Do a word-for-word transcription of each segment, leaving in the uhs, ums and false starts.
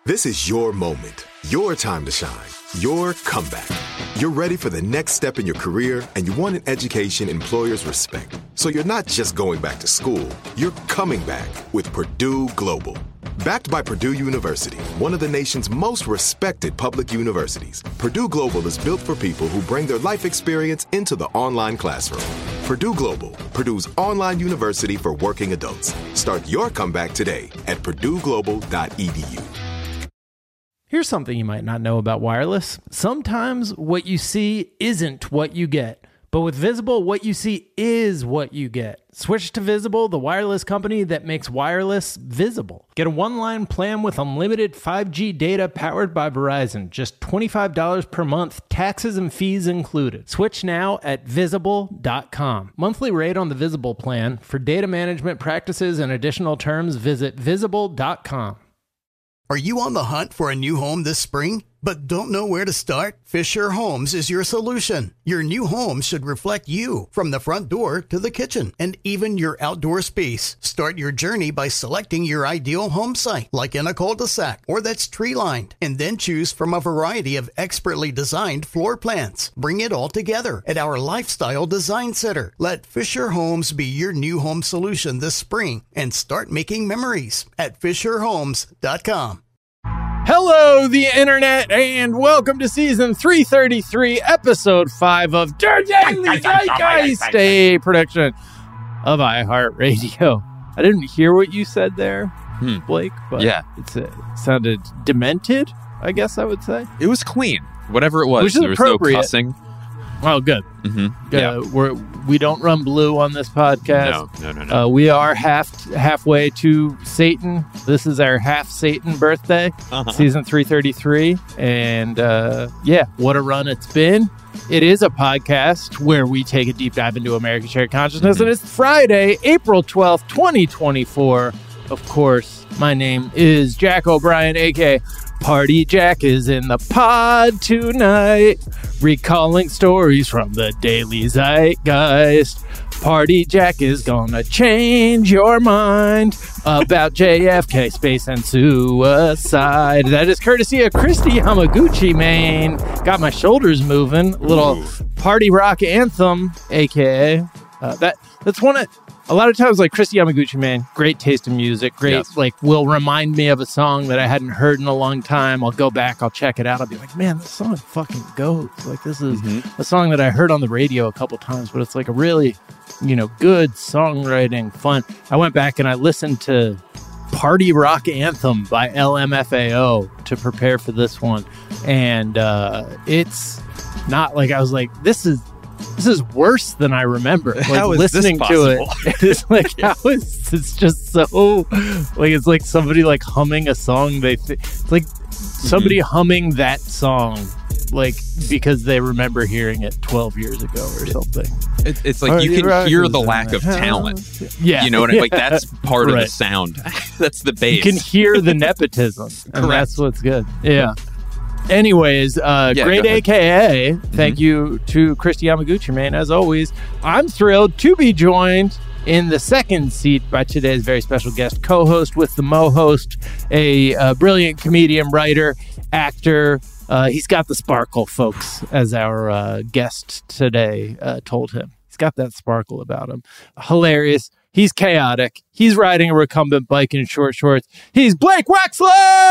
This is your moment, your time to shine, your comeback. You're ready for the next step in your career, and you want an education employers respect. So you're not just going back to school, you're coming back with Purdue Global. Backed by Purdue University, one of the nation's most respected public universities, Purdue Global is built for people who bring their life experience into the online classroom. Purdue Global, Purdue's online university for working adults. Start your comeback today at purdue global dot e d u. Here's something you might not know about wireless. Sometimes what you see isn't what you get. But with Visible, what you see is what you get. Switch to Visible, the wireless company that makes wireless visible. Get a one-line plan with unlimited five G data powered by Verizon. Just twenty-five dollars per month, taxes and fees included. Switch now at visible dot com. Monthly rate on the Visible plan. For data management practices and additional terms, visit visible dot com. Are you on the hunt for a new home this spring, but don't know where to start? Fisher Homes is your solution. Your new home should reflect you, from the front door to the kitchen, and even your outdoor space. Start your journey by selecting your ideal home site, like in a cul-de-sac or that's tree-lined, and then choose from a variety of expertly designed floor plans. Bring it all together at our Lifestyle Design Center. Let Fisher Homes be your new home solution this spring, and start making memories at fisher homes dot com. Hello, the internet, and welcome to season three thirty-three, episode five of Der Daily Zeitgeist, a production of iHeartRadio. I didn't hear what you said there, hmm. Blake, but yeah. it's, uh, it sounded demented, I guess I would say. It was clean, whatever it was. Which is there was appropriate. no cussing. Oh, good. Mm-hmm. Uh, yeah. we're, we don't run blue on this podcast. No, no, no, no. Uh, we are half halfway to Satan. This is our half Satan birthday, uh-huh. Season three thirty-three. And uh, yeah, what a run it's been. It is a podcast where we take a deep dive into American shared consciousness. Mm-hmm. And it's Friday, April twelfth, twenty twenty-four. Of course, my name is Jack O'Brien, a k a. Party Jack is in the pod tonight, recalling stories from the Daily Zeitgeist. Party Jack is gonna change your mind about J F K, space, and suicide. That is courtesy of Christy Yamaguchi, man. Got my shoulders moving. A little Ooh. Party rock anthem, a k a. Uh, that that's one of... A lot of times, like, Christy Yamaguchi, man, great taste in music, great, yes. like, will remind me of a song that I hadn't heard in a long time. I'll go back, I'll check it out. I'll be like, man, this song fucking goes. Like, this is mm-hmm. a song that I heard on the radio a couple times, but it's like a really, you know, good songwriting, fun. I went back and I listened to Party Rock Anthem by L M F A O to prepare for this one. And uh, it's not like, I was like, this is, This is worse than I remember. Like, how is listening this to it, it's like, how is it's just so like it's like somebody like humming a song. They th- it's like somebody mm-hmm. humming that song, like because they remember hearing it twelve years ago or something. It, it's like you can hear the lack of talent. Yeah, you know what I mean? Like that's part right. of the sound. That's the bass. You can hear the nepotism, and that's what's good. Yeah. Anyways, uh, yeah, great A K A. Thank mm-hmm. you to Christy Yamaguchi, man. As always, I'm thrilled to be joined in the second seat by today's very special guest, co-host with the Mo-host, a uh, brilliant comedian, writer, actor. Uh, he's got the sparkle, folks, as our uh, guest today uh, told him. He's got that sparkle about him. Hilarious. He's chaotic. He's riding a recumbent bike in short shorts. He's Blake Wexler!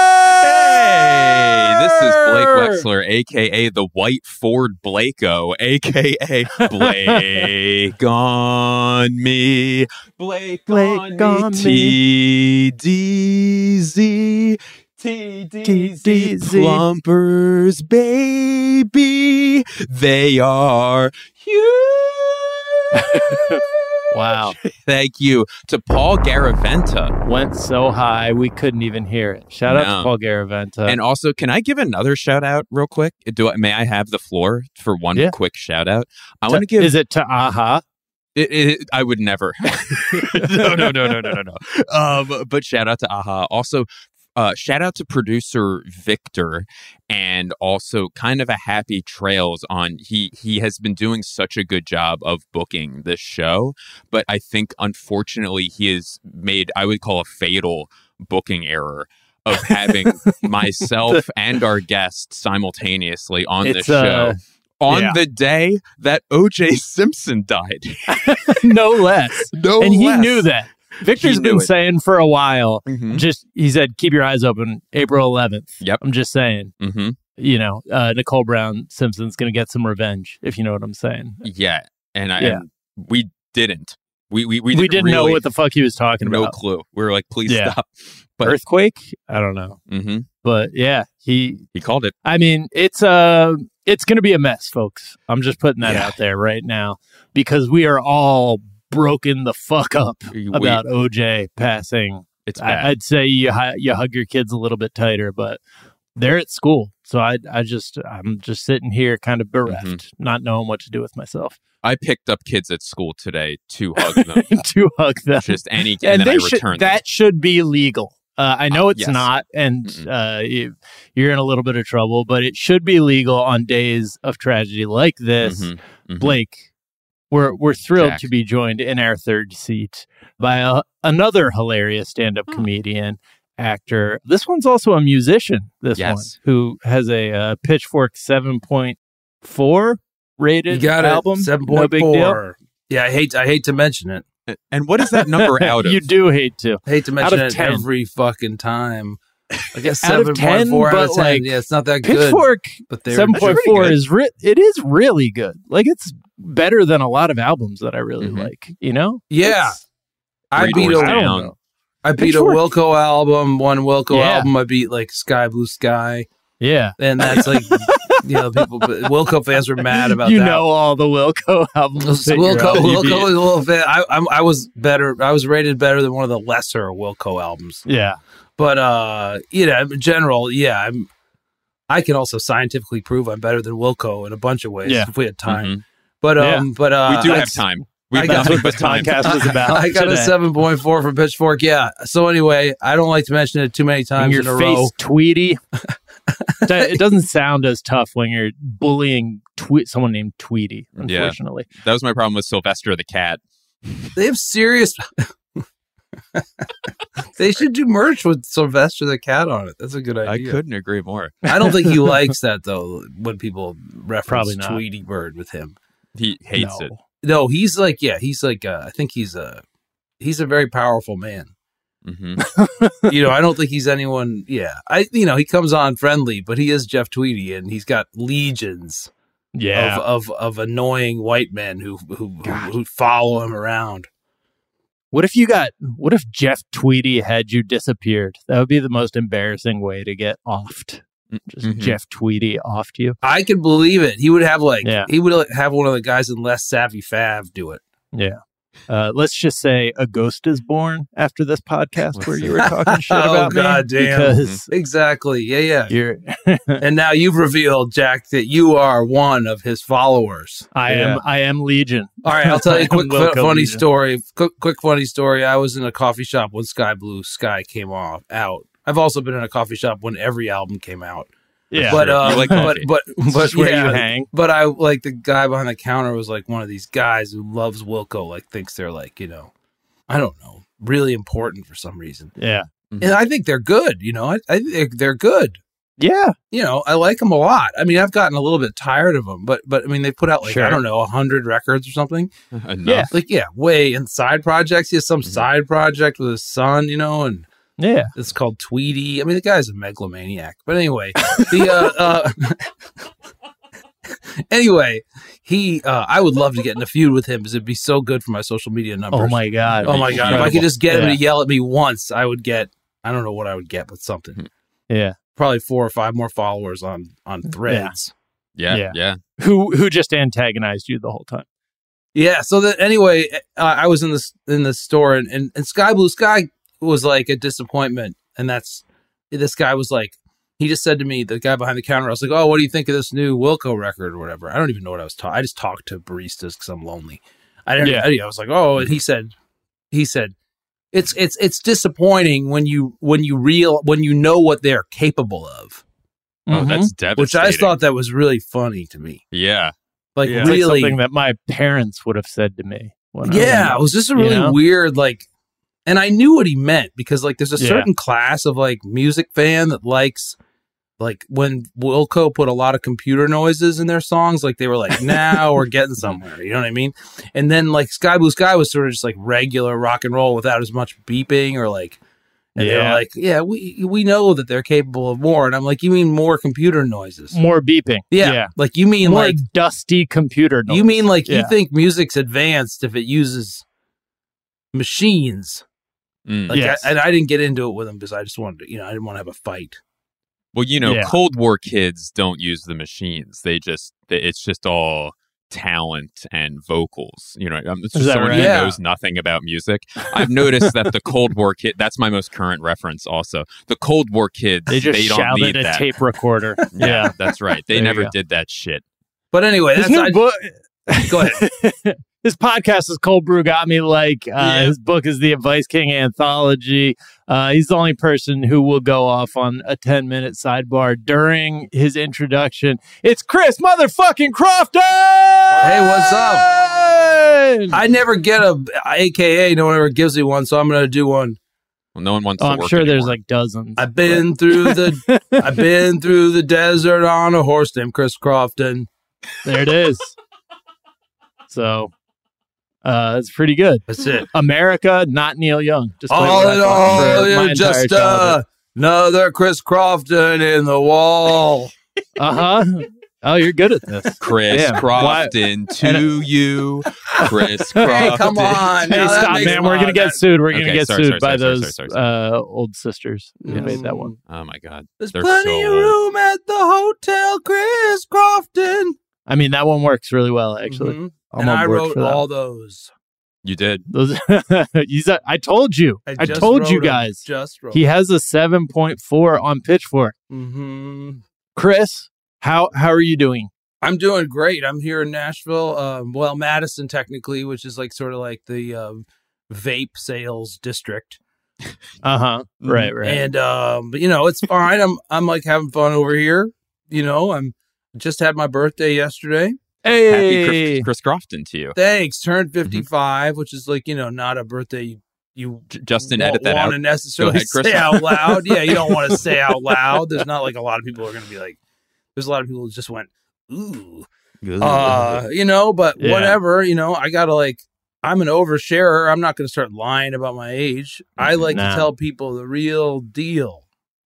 Hey, this is Blake Wexler, a k a the White Ford Blako, a k a. Blake on me. Blake, Blake on, on me. me. T D Z. T D Z. T D Z. Plumpers, baby. They are huge. Wow. Thank you to Paul Garaventa. Went so high, we couldn't even hear it. Shout no. out to Paul Garaventa. And also, can I give another shout out real quick? Do I, may I have the floor for one yeah. quick shout out? I to, want to give. Is it to Aha? It, it, I would never. no, no, no, no, no, no, no. Um, but shout out to Aha. Also, Uh, shout out to producer Victor, and also kind of a happy trails on he he has been doing such a good job of booking this show, but I think unfortunately he has made, I would call, a fatal booking error of having myself and our guests simultaneously on It's, the show uh, on yeah. the day that O J Simpson died. No less. No and he less. knew that. Victor's He knew been it. saying for a while, Mhm. just, he said, keep your eyes open, April eleventh. Yep. I'm just saying, Mm-hmm. you know, uh, Nicole Brown Simpson's going to get some revenge, if you know what I'm saying. Yeah, and, I, Yeah. and we didn't. We we we, We, didn't know really- what the fuck he was talking no about. clue. We were like, please Yeah. stop. But Earthquake? I don't know. hmm But yeah, he, he called it. I mean, it's uh it's going to be a mess, folks. I'm just putting that Yeah. out there right now because we are all broken the fuck up We- about O J passing. It's bad. I, I'd say you hu- you hug your kids a little bit tighter, but they're at school, so I I just I'm just sitting here kind of bereft, Mm-hmm. not knowing what to do with myself. I picked up kids at school today to hug them. To hug them, Just any, and, and then they I should, returned them. that should be legal. Uh, I know it's yes. not, and Mm-mm. uh, you, you're in a little bit of trouble, but it should be legal on days of tragedy like this. Mhm, mhm. Blake, we're we're thrilled Jack. to be joined in our third seat by a, another hilarious stand-up Oh. comedian, actor. This one's also a musician. This Yes. one who has a uh, Pitchfork seven point four rated You got album. it. Seven No point big deal. four. Yeah, I hate. I hate to mention it. And what is that number out of? You do hate to. I hate to Out mention of it ten. every fucking time. I guess Out of seven ten, point four out of but, ten. like, Yeah, it's not that good. Pitchfork But they're seven point four good. is re- it is really good. Like it's better than a lot of albums that I really Mhm. like. You know? Yeah. It's- I Three beat Doors a I don't Down. know. I beat a Pitchfork- Wilco album, one Wilco Yeah. album. I beat like Sky Blue Sky, Yeah. and that's like you know people. But Wilco fans were mad about You that. know all the Wilco albums. that you're Wilco, out. Wilco You was a little fan. I, I'm, I was better. I was rated better than one of the lesser Wilco albums. beat- Yeah. But uh, you know, in general, yeah, I'm. I can also scientifically prove I'm better than Wilco in a bunch of ways Yeah. if we had time. Mhm. But Yeah. um, but uh, We do I- have time. I We've got- got nothing That's but what this time. podcast was about. I got today. a seven point four from Pitchfork. Yeah. So anyway, I don't like to mention it too many And times your in a face row. Tweety. It doesn't sound as tough when you're bullying twe- someone named Tweety, Yeah. unfortunately. That was my problem with Sylvester the cat. They have serious. They should do merch with Sylvester the Cat on it. That's a good I idea. couldn't agree more. I don't think he likes that though. When people reference Probably not. Tweety Bird with him, He hates No. it. no, he's like, yeah, he's like, uh, I think he's a, he's a very powerful man. hmm You know, I don't think he's anyone. Yeah, I, you know, he comes on friendly, but he is Jeff Tweedy, and he's got legions Yeah. of, of of annoying white men who who who, who follow him around. What if you got, what if Jeff Tweedy had you disappeared? That would be the most embarrassing way to get offed. Just Mhm. Jeff Tweedy offed you. I can believe it. He would have like Yeah. he would like, have one of the guys in Less Savvy Fav do it. Yeah. Uh, let's just say a ghost is born after this podcast where you were talking shit Oh, about me. God damn. Because Exactly. Yeah, yeah. you're, And now you've revealed, Jack, that you are one of his followers. I Yeah. am, I am Legion. All right, I'll tell you a quick Wilco fu- funny Legion. story. Quick, quick funny story. I was in a coffee shop when Sky Blue Sky came off out. I've also been in a coffee shop when every album came out. Yeah. but sure. uh, You like but coffee. but but Just where yeah, you hang. But I like the guy behind the counter was like one of these guys who loves Wilco. Like thinks they're like you know, I don't know, really important for some reason. Yeah. And I think they're good. You know, I, I think they're good. Yeah. You know, I like them a lot. I mean, I've gotten a little bit tired of them, but but I mean, they put out like Sure. I don't know, a hundred records or something. Enough. Yeah. Like yeah, way in side projects. He has some Mhm. side project with his son. You know, and Yeah. it's called Tweety. I mean, the guy's a megalomaniac. But anyway, the uh, uh anyway, he uh I would love to get in a feud with him because it'd be so good for my social media numbers. Oh my God. Oh my god! If I could just get him Yeah. to yell at me once, I would get. I don't know what I would get, but something. Yeah. Probably four or five more followers on on Threads. Yeah, Yeah. yeah. Who, who just antagonized you the whole time? Yeah. So that anyway, uh, I was in this in the store, and, and and Sky Blue Sky was like a disappointment, and that's this guy was like. He just said to me, the guy behind the counter, I was like, oh, what do you think of this new Wilco record or whatever? I don't even know what I was talking. I just talked to baristas because I'm lonely. I didn't. Yeah. I, I was like, oh, and he said, he said, it's it's it's disappointing when you when you real when you know what they're capable of. Oh, Mhm. that's devastating. Which I thought that was really funny to me. Yeah. Like It's like really, something that my parents would have said to me. When I was yeah, young. it was just a you really know? weird like. And I knew what he meant because like there's a Yeah. certain class of like music fan that likes like when Wilco put a lot of computer noises in their songs, like they were like, now we're getting somewhere. You know what I mean? And then like Sky Blue Sky was sort of just like regular rock and roll without as much beeping or like, and they're Yeah. like, yeah, we we know that they're capable of more. And I'm like, you mean more computer noises? More beeping. Yeah. yeah. Like you mean More like, dusty computer noise. you mean like Yeah. you think music's advanced if it uses machines? Mm. Like Yes. I, and I didn't get into it with him because I just wanted to, you know, I didn't want to have a fight. Well, you know, Yeah. Cold War kids don't use the machines. They just, they, it's just all talent and vocals. You know, I'm it's Is just that someone right? who Yeah. knows nothing about music. I've noticed that the Cold War kid, that's my most current reference also. The Cold War kids, They just don't shouted need a that. tape recorder. Yeah, yeah. that's right. They There you never go. did that shit. But anyway, His that's new I, book. go ahead. His podcast is Cold Brew Got Me Like. Uh, Yeah. His book is the Advice King Anthology. Uh, he's the only person who will go off on a ten minute sidebar during his introduction. It's Chris motherfucking Crofton! Hey, what's up? I never get a A K A. No one ever gives me one, so I'm going to do one. Well, no one wants Oh, to I'm work sure there's anymore. like dozens. I've been through the I've been through the desert on a horse named Chris Crofton. There it is. So, uh, that's pretty good. That's it. America, not Neil Young. Just All in all, you're entire just uh, another Chris Crofton in the wall. uh huh. Oh, you're good at this. Chris Yeah. Crofton to you. Chris Crofton. Hey, come on. Hey, Now that stop, makes man. a We're lot gonna of get that- sued. We're gonna Okay, get sorry, sued sorry, by sorry, sorry, those sorry, sorry. uh, old sisters who made that one. Oh my God. There's They're plenty so of old. room at the Hotel Chris Crofton. I mean, that one works really well, actually. Mhm. I'm And on I board wrote for that. all those. You did. Those. you said, I told you. I, just told you wrote 'em. guys. Just wrote He has a seven point four on Pitchfork. Mm-hmm. Chris, how how are you doing? I'm doing great. I'm here in Nashville. Um, well, Madison, technically, which is like sort of like the um, vape sales district. Uh huh. Right, right. And um, but, you know, it's fine. I'm I'm like having fun over here. You know, I'm just had my birthday yesterday. hey, Happy Chris, Chris Crofton to you. Thanks. Turned fifty-five, which is like, you know, not a birthday you, you J- Justin, won't edit that want out. to necessarily Go ahead, Chris. say out loud. Yeah, you don't want to say out loud. There's not like a lot of people are going to be like. There's a lot of people who just went ooh, uh, you know. But Yeah. whatever, you know. I gotta like. I'm an oversharer. I'm not going to start lying about my age. I like Nah. to tell people the real deal.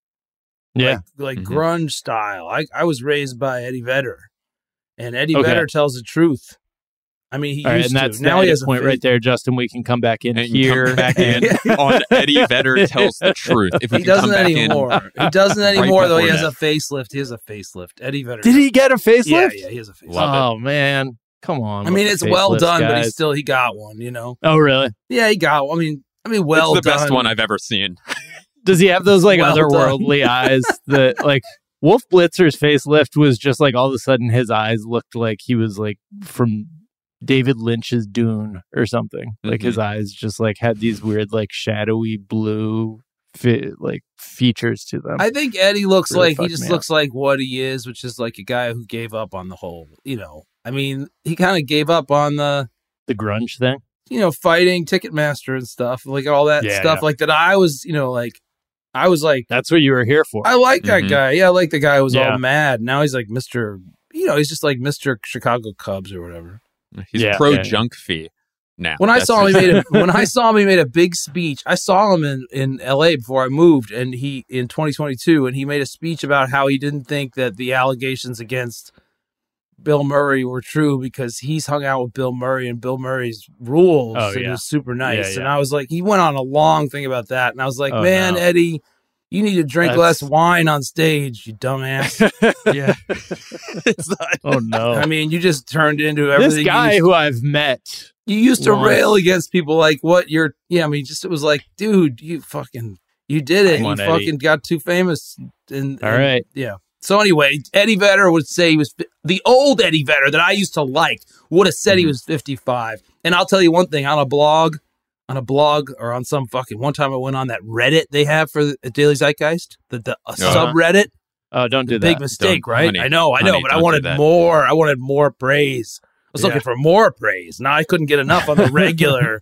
yeah. like, like Mhm. grunge style. I I was raised by Eddie Vedder, and Eddie Okay. Vedder tells the truth. I mean, he All right, used and that's to. the Now he edit has a point face- right there, Justin. We can come back in And here. come back in on Eddie Vedder tells the truth. If we He can come doesn't back anymore. in, He doesn't anymore, though. He before has a that. facelift. He has a facelift. Eddie Vedder. Did he get a facelift? Yeah, yeah, he has a facelift. Love it. Oh man, come on. I mean, with it's the well facelifts, done, but he guys. still he got one. You know. Oh really? Yeah, he got one. I mean, I mean, well it's the done. best one I've ever seen. Does he have those like Well otherworldly eyes that like Wolf Blitzer's facelift was just like all of a sudden his eyes looked like he was like from David Lynch's Dune or something. Like his eyes just like had these weird like shadowy blue fi- like features to them. I think Eddie looks Really like he fucked just me looks like what he is, which is like a guy who gave up on the whole. You know, I mean, he kind of gave up on the. the grunge thing. You know, fighting Ticketmaster and stuff, like all that Yeah, stuff, yeah. like that. I was, you know, like I was like, That's what you were here for. I like that Mhm. guy. Yeah, I like the guy who was Yeah. all mad. Now he's like Mister You know, he's just like Mister Chicago Cubs or whatever. He's Yeah, pro yeah, yeah. junk fee now. When I That's saw him, his- he made a, when I saw him, he made a big speech. I saw him in, in L A before I moved, and he in twenty twenty-two, and he made a speech about how he didn't think that the allegations against Bill Murray were true because he's hung out with Bill Murray and Bill Murray's rules. Oh, and yeah. it was super nice. Yeah, And yeah. I was like, he went on a long thing about that, and I was like, Oh, man, no. Eddie, you need to drink That's- less wine on stage, you dumbass. yeah. It's like- Oh no. I mean, you just turned into everything. this you guy used- who I've met. You used to once. rail against people like what you're, yeah, I mean, just it was like, dude, you fucking, you did it. Come You on, Eddie. fucking got too famous. And, All and- right. Yeah. So anyway, Eddie Vedder would say he was, fi- the old Eddie Vedder that I used to like would have said he was fifty-five. And I'll tell you one thing, on a blog, on a blog or on some fucking, one time I went on that Reddit they have for the Daily Zeitgeist, the, the a Uh-huh. subreddit. Oh, don't do Big that. mistake, Don't- right? honey, I know, I know, honey, but I don't do wanted that. more. I wanted more praise. I was Yeah. looking for more praise. Now I couldn't get enough on the regular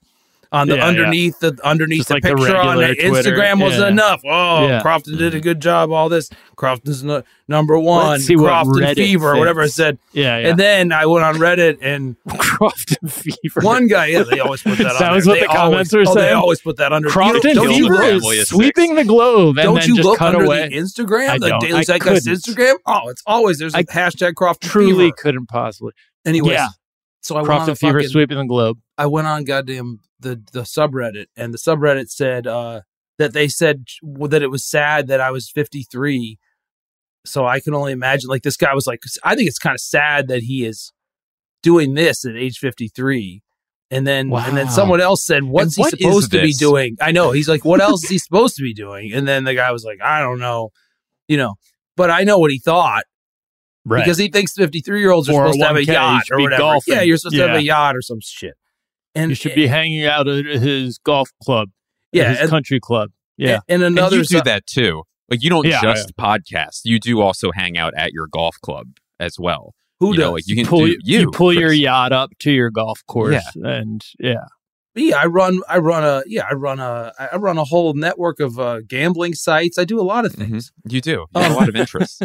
on the Yeah, underneath the underneath Just the like the picture on the regular Twitter. Instagram wasn't Yeah. enough. Oh, Yeah. Crofton did a good job. All this Crofton's no, number one. Let's see what Crofton Reddit fever, or whatever I thinks. said. Yeah, yeah. And then I went on Reddit and Crofton fever. one guy, yeah, they always put that. on That was there. what They the comments always, were oh, They saying? always put that under. Crofton you know, don't killed you, the look- family of sweeping six. the globe and don't then you just look cut under away. the Instagram, I the don't. Daily I Zeitgeist couldn't. Instagram? Oh, it's always there's a I hashtag Crofton Truly fever. couldn't possibly. Anyways, Yeah. so I went on Crofton the fever fucking, sweeping the globe. I went on goddamn the the subreddit, and the subreddit said uh, that they said that it was sad that I was fifty-three. So I can only imagine, like, this guy was like, I think it's kind of sad that he is doing this at age fifty-three. And then and then Wow. someone else said, what's And he what is supposed to be this? doing? I know. He's like, what else is he supposed to be doing? And then the guy was like, I don't know. You know, but I know what he thought. Right. Because he thinks fifty-three-year-olds are supposed to have a four oh one k, you yacht should or be whatever. golfing. Yeah, you're supposed to have a Yeah. yacht or some shit. And you should be hanging out at his golf club. at Yeah, his and- country club. Yeah. And, and And another you do si- that too. Like you don't Yeah, just podcast. You do also hang out at your golf club as well. who you does? know, like you can pull, do you, you pull your Chris. yacht up to your golf course, and yeah, Yeah, I run. I run a. Yeah, I run a. I run a whole network of uh, gambling sites. I do a lot of Mhm. things. You do. You have a Oh. lot of interest.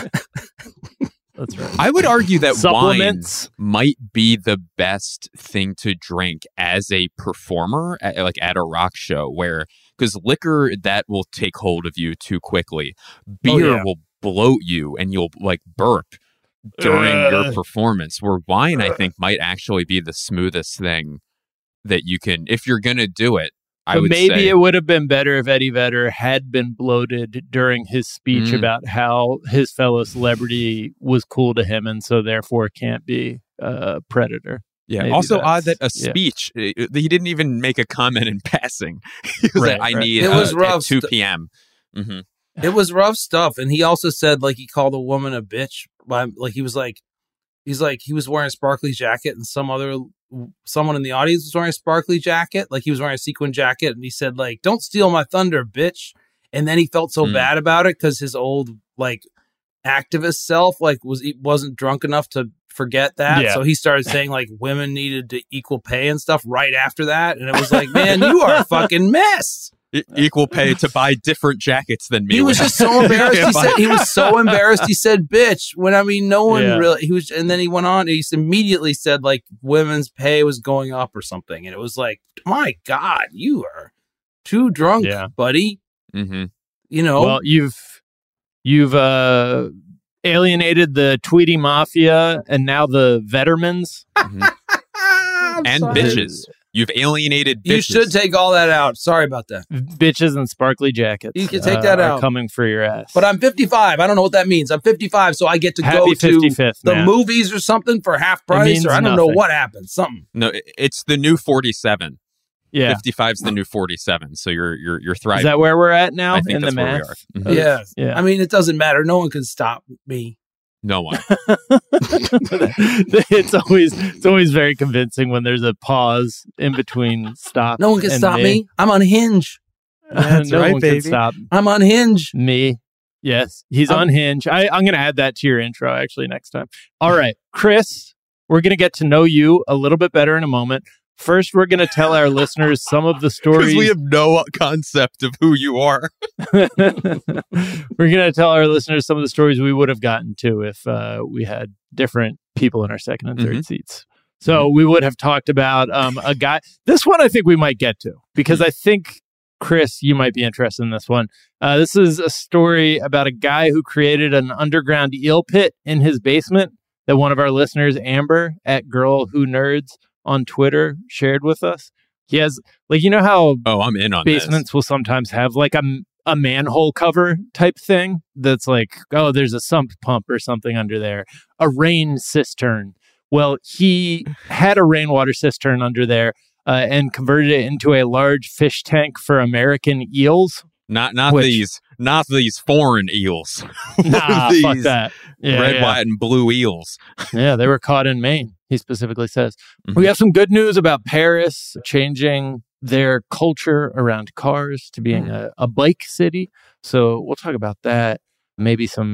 that's right. I would argue that wine Supplements. might be the best thing to drink as a performer, at, like at a rock show, where because liquor that will take hold of you too quickly. Beer yeah. will bloat you, and you'll like burp during your Ugh. performance. Where wine, I think, might actually be the smoothest thing that you can, if you're gonna do it. I But would maybe say, it would have been better if Eddie Vedder had been bloated during his speech Mm. about how his fellow celebrity was cool to him, and so therefore can't be a predator. yeah. maybe Also, odd that a that's- yeah. speech. uh, He didn't even make a comment in passing. He was Right, like, "I right. need It was uh, rough at two stu- p.m." hmm It was rough stuff, and he also said like he called a woman a bitch. By like he was like, he's like he was wearing a sparkly jacket, and some other someone in the audience was wearing a sparkly jacket. Like he was wearing a sequin jacket, and he said like, "Don't steal my thunder, bitch." And then he felt so Mm. bad about it because his old like activist self like was he wasn't drunk enough to forget that. Yeah. So he started saying like women needed to equal pay and stuff right after that, and it was like, man, you are a fucking mess. E- equal pay to buy different jackets than me. He was just so embarrassed. He said he was so embarrassed. He said, "Bitch." When I mean, no one Yeah. really. He was, and then he went on. He immediately said like women's pay was going up or something, and it was like, my God, you are too drunk, Yeah. buddy. hmm You know. Well, you've you've uh, alienated the Tweety Mafia and now the Vettermans. I'm and sorry. bitches. You've alienated bitches. You should take all that out. Sorry about that. Bitches in sparkly jackets. You can take that are out. Coming for your ass. But I'm fifty-five. I don't know what that means. I'm fifty-five, so I get to Happy go to fifty-fifth, the man. movies or something for half price, means or I don't know nothing. what happens. Something. No, i- it's the new forty-seven. Yeah. fifty-five's the new forty-seven. So you're you're you're Is thraying. that where we're at now I think in the that's where we math? are. Mhm. of- Yeah. Yeah. I mean, it doesn't matter. No one can stop me. No one. it's always it's always very convincing when there's a pause in between stop. No one can and stop me. I'm on Hinge. no right, one baby. can stop I'm on Hinge. me. Yes, he's I'm- on Hinge. I, I'm going to add that to your intro actually next time. All right, Chris, we're going to get to know you a little bit better in a moment. First, we're going to tell our listeners some of the stories. Because we have no concept of who you are. We're going to tell our listeners some of the stories we would have gotten to if uh, we had different people in our second and third Mhm. seats. So we would have talked about um, a guy. This one I think we might get to because I think, Chris, you might be interested in this one. Uh, this is a story about a guy who created an underground eel pit in his basement that one of our listeners, Amber, at Girl Who Nerds on Twitter, shared with us. He has, like, you know how Oh, I'm in on basements will sometimes have like a, a manhole cover type thing that's like, oh, there's a sump pump or something under there, a rain cistern. Well, he had a rainwater cistern under there uh, and converted it into a large fish tank for American eels. this. Not not Which- these not these foreign eels. Nah, These fuck that. Yeah, Red, yeah. white, and blue eels. Yeah, they were caught in Maine, he specifically says. Mhm. We have some good news about Paris changing their culture around cars to being a, a bike city. So we'll talk about that. Maybe some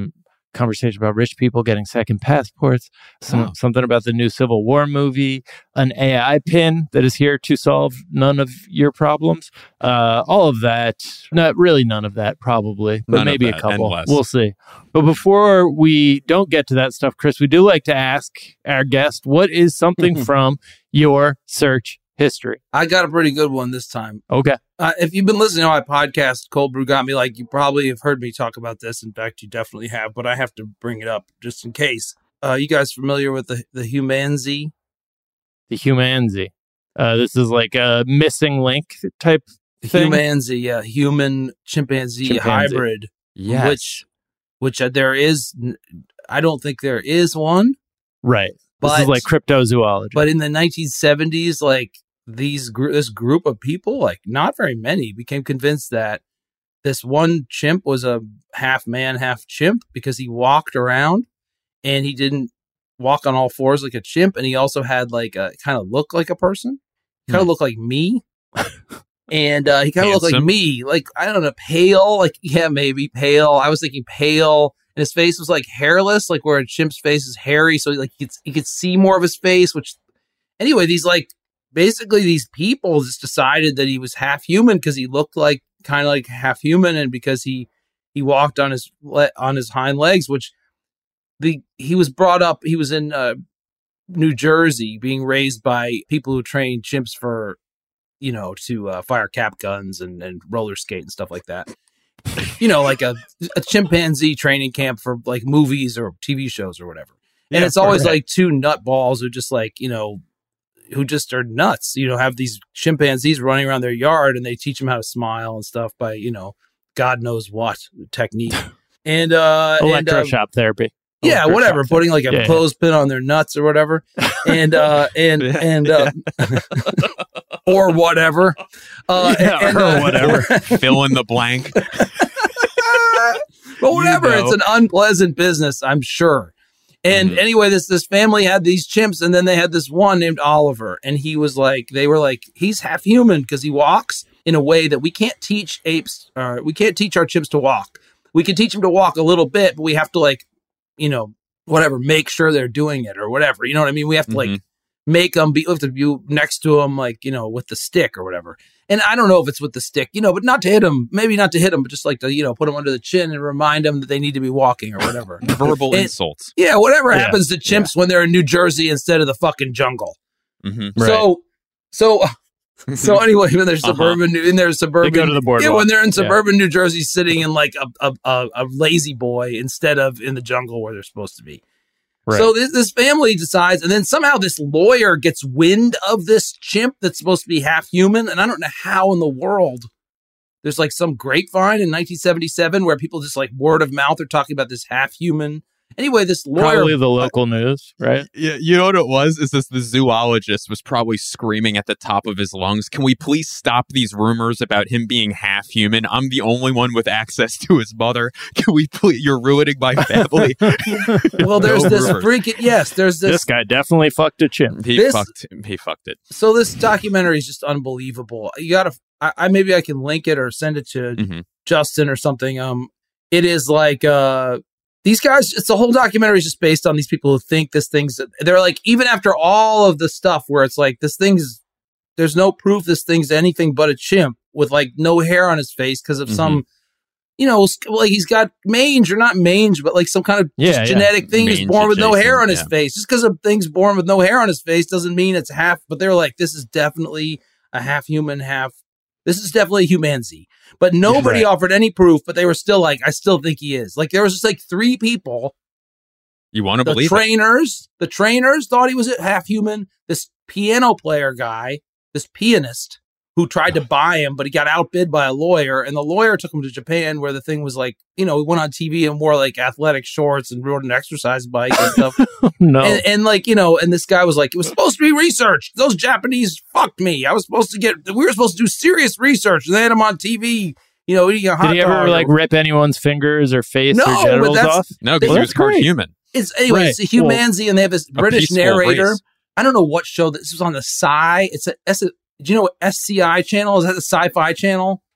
conversation about rich people getting second passports, some, Wow. something about the new Civil War movie, an A I pin that is here to solve none of your problems. Uh, all of that, not really none of that, probably, but None of maybe a that, couple. and less. We'll see. But before we don't get to that stuff, Chris, we do like to ask our guest, what is something from your search history? I got a pretty good one this time. Okay. Uh, if you've been listening to my podcast, Cold Brew Got Me Like, you probably have heard me talk about this. In fact, you definitely have, but I have to bring it up just in case. Uh, you guys familiar with the, the Humanzy? The Humanzy. Uh, this is like a missing link type The thing. Humanzy, yeah, human chimpanzee, Chimpanzee. hybrid, Yes. which which uh, there is, I don't think there is one, Right. but this is like cryptozoology. but in the nineteen seventies, like these gr- this group of people, like not very many, became convinced that this one chimp was a half man, half chimp because he walked around and he didn't walk on all fours like a chimp, and he also had like a kind of look like a person, kind of Hmm. looked like me. And uh, he kind of looked like Handsome? me, like, I don't know, pale, like, yeah, maybe pale. I was thinking pale. And his face was like hairless, like where a chimp's face is hairy. So like you could, you could see more of his face, which anyway, these like, basically these people just decided that he was half human because he looked like kind of like half human. And because he, he walked on his, le- on his hind legs, which the, he was brought up, he was in uh, New Jersey being raised by people who train chimps for, you know, to uh, fire cap guns and, and roller skate and stuff like that. You know, like a, a chimpanzee training camp for like movies or T V shows or whatever. And Yeah, it's always right. like two nutballs who just like, you know, who just are nuts, you know, have these chimpanzees running around their yard and they teach them how to smile and stuff by, you know, God knows what technique. And, uh, and, uh, Electroshock therapy. yeah, Electroshock whatever, therapy. putting like a Yeah, yeah. clothespin on their nuts or whatever. And, uh, and, Yeah, and, uh, or whatever. Uh, Yeah, and, or uh, whatever. Fill in the blank. But whatever, know. it's an unpleasant business, I'm sure. And Mhm. anyway, this this family had these chimps, and then they had this one named Oliver, and he was like, they were like, he's half human because he walks in a way that we can't teach apes, or we can't teach our chimps to walk. We can teach them to walk a little bit, but we have to like, you know, whatever, make sure they're doing it or whatever. You know what I mean? We have to like Mhm. make them be, we have to be next to them, like, you know, with the stick or whatever. And I don't know if it's with the stick, you know, but not to hit them, maybe not to hit them, but just like to, you know, put them under the chin and remind them that they need to be walking or whatever. Verbal And- insults. Yeah, whatever Yeah, happens to chimps when they're in New Jersey instead of the fucking jungle. Mhm. Right. So, so, so anyway, when they're Uh-huh. suburban, in their suburban, They go to the boardwalk. yeah, when they're in Yeah. suburban New Jersey, sitting in like a a, a a lazy boy instead of in the jungle where they're supposed to be. Right. So this, this family decides, and then somehow this lawyer gets wind of this chimp that's supposed to be half human, and I don't know how in the world. There's like some grapevine in nineteen seventy-seven where people just like word of mouth are talking about this half human. Anyway, this lawyer, Probably the local news, right? Yeah, you know what it was? Is this the zoologist was probably screaming at the top of his lungs, "Can we please stop these rumors about him being half human? I'm the only one with access to his mother. Can we please? You're ruining my family." well, there's No this rumors. freaking yes, there's this. This guy definitely fucked a chimp. He This- fucked. He fucked it. So this documentary is just unbelievable. You gotta, I, I maybe I can link it or send it to Mhm. Justin or something. Um, it is like uh. These guys, it's the whole documentary is just based on these people who think this thing's, they're like, even after all of the stuff where it's like, this thing's, there's no proof this thing's anything but a chimp with like no hair on his face because of some, you know, sc- like he's got mange or not mange, but like some kind of Yeah, just yeah. genetic thing. He's Mange born with no hair adjacent, on his yeah. face. Just because a thing's born with no hair on his face doesn't mean it's half, but they're like, this is definitely a half human, half, this is definitely a humanzy. But nobody Right. offered any proof, but they were still like, I still think he is. Like there was just like three people. You want to The believe it? trainers, the trainers thought he was a half human. This piano player guy, this pianist who tried to buy him, but he got outbid by a lawyer, and the lawyer took him to Japan where the thing was like, you know, he went on T V and wore like athletic shorts and rode an exercise bike and stuff. No. And, and like, you know, and this guy was like, it was supposed to be research. Those Japanese fucked me. I was supposed to get, we were supposed to do serious research. And they had him on T V, you know, eating a hot Did he ever dog. like rip anyone's fingers or face No, or but genitals that's- off? No, because Well, he was that's great. part human. It's anyway, Right. it's a humanity, and they have this A British peaceful narrator. race. I don't know what show this was on the Sci. It's a, S, do you know what S C I channel is? That the Sci-Fi channel?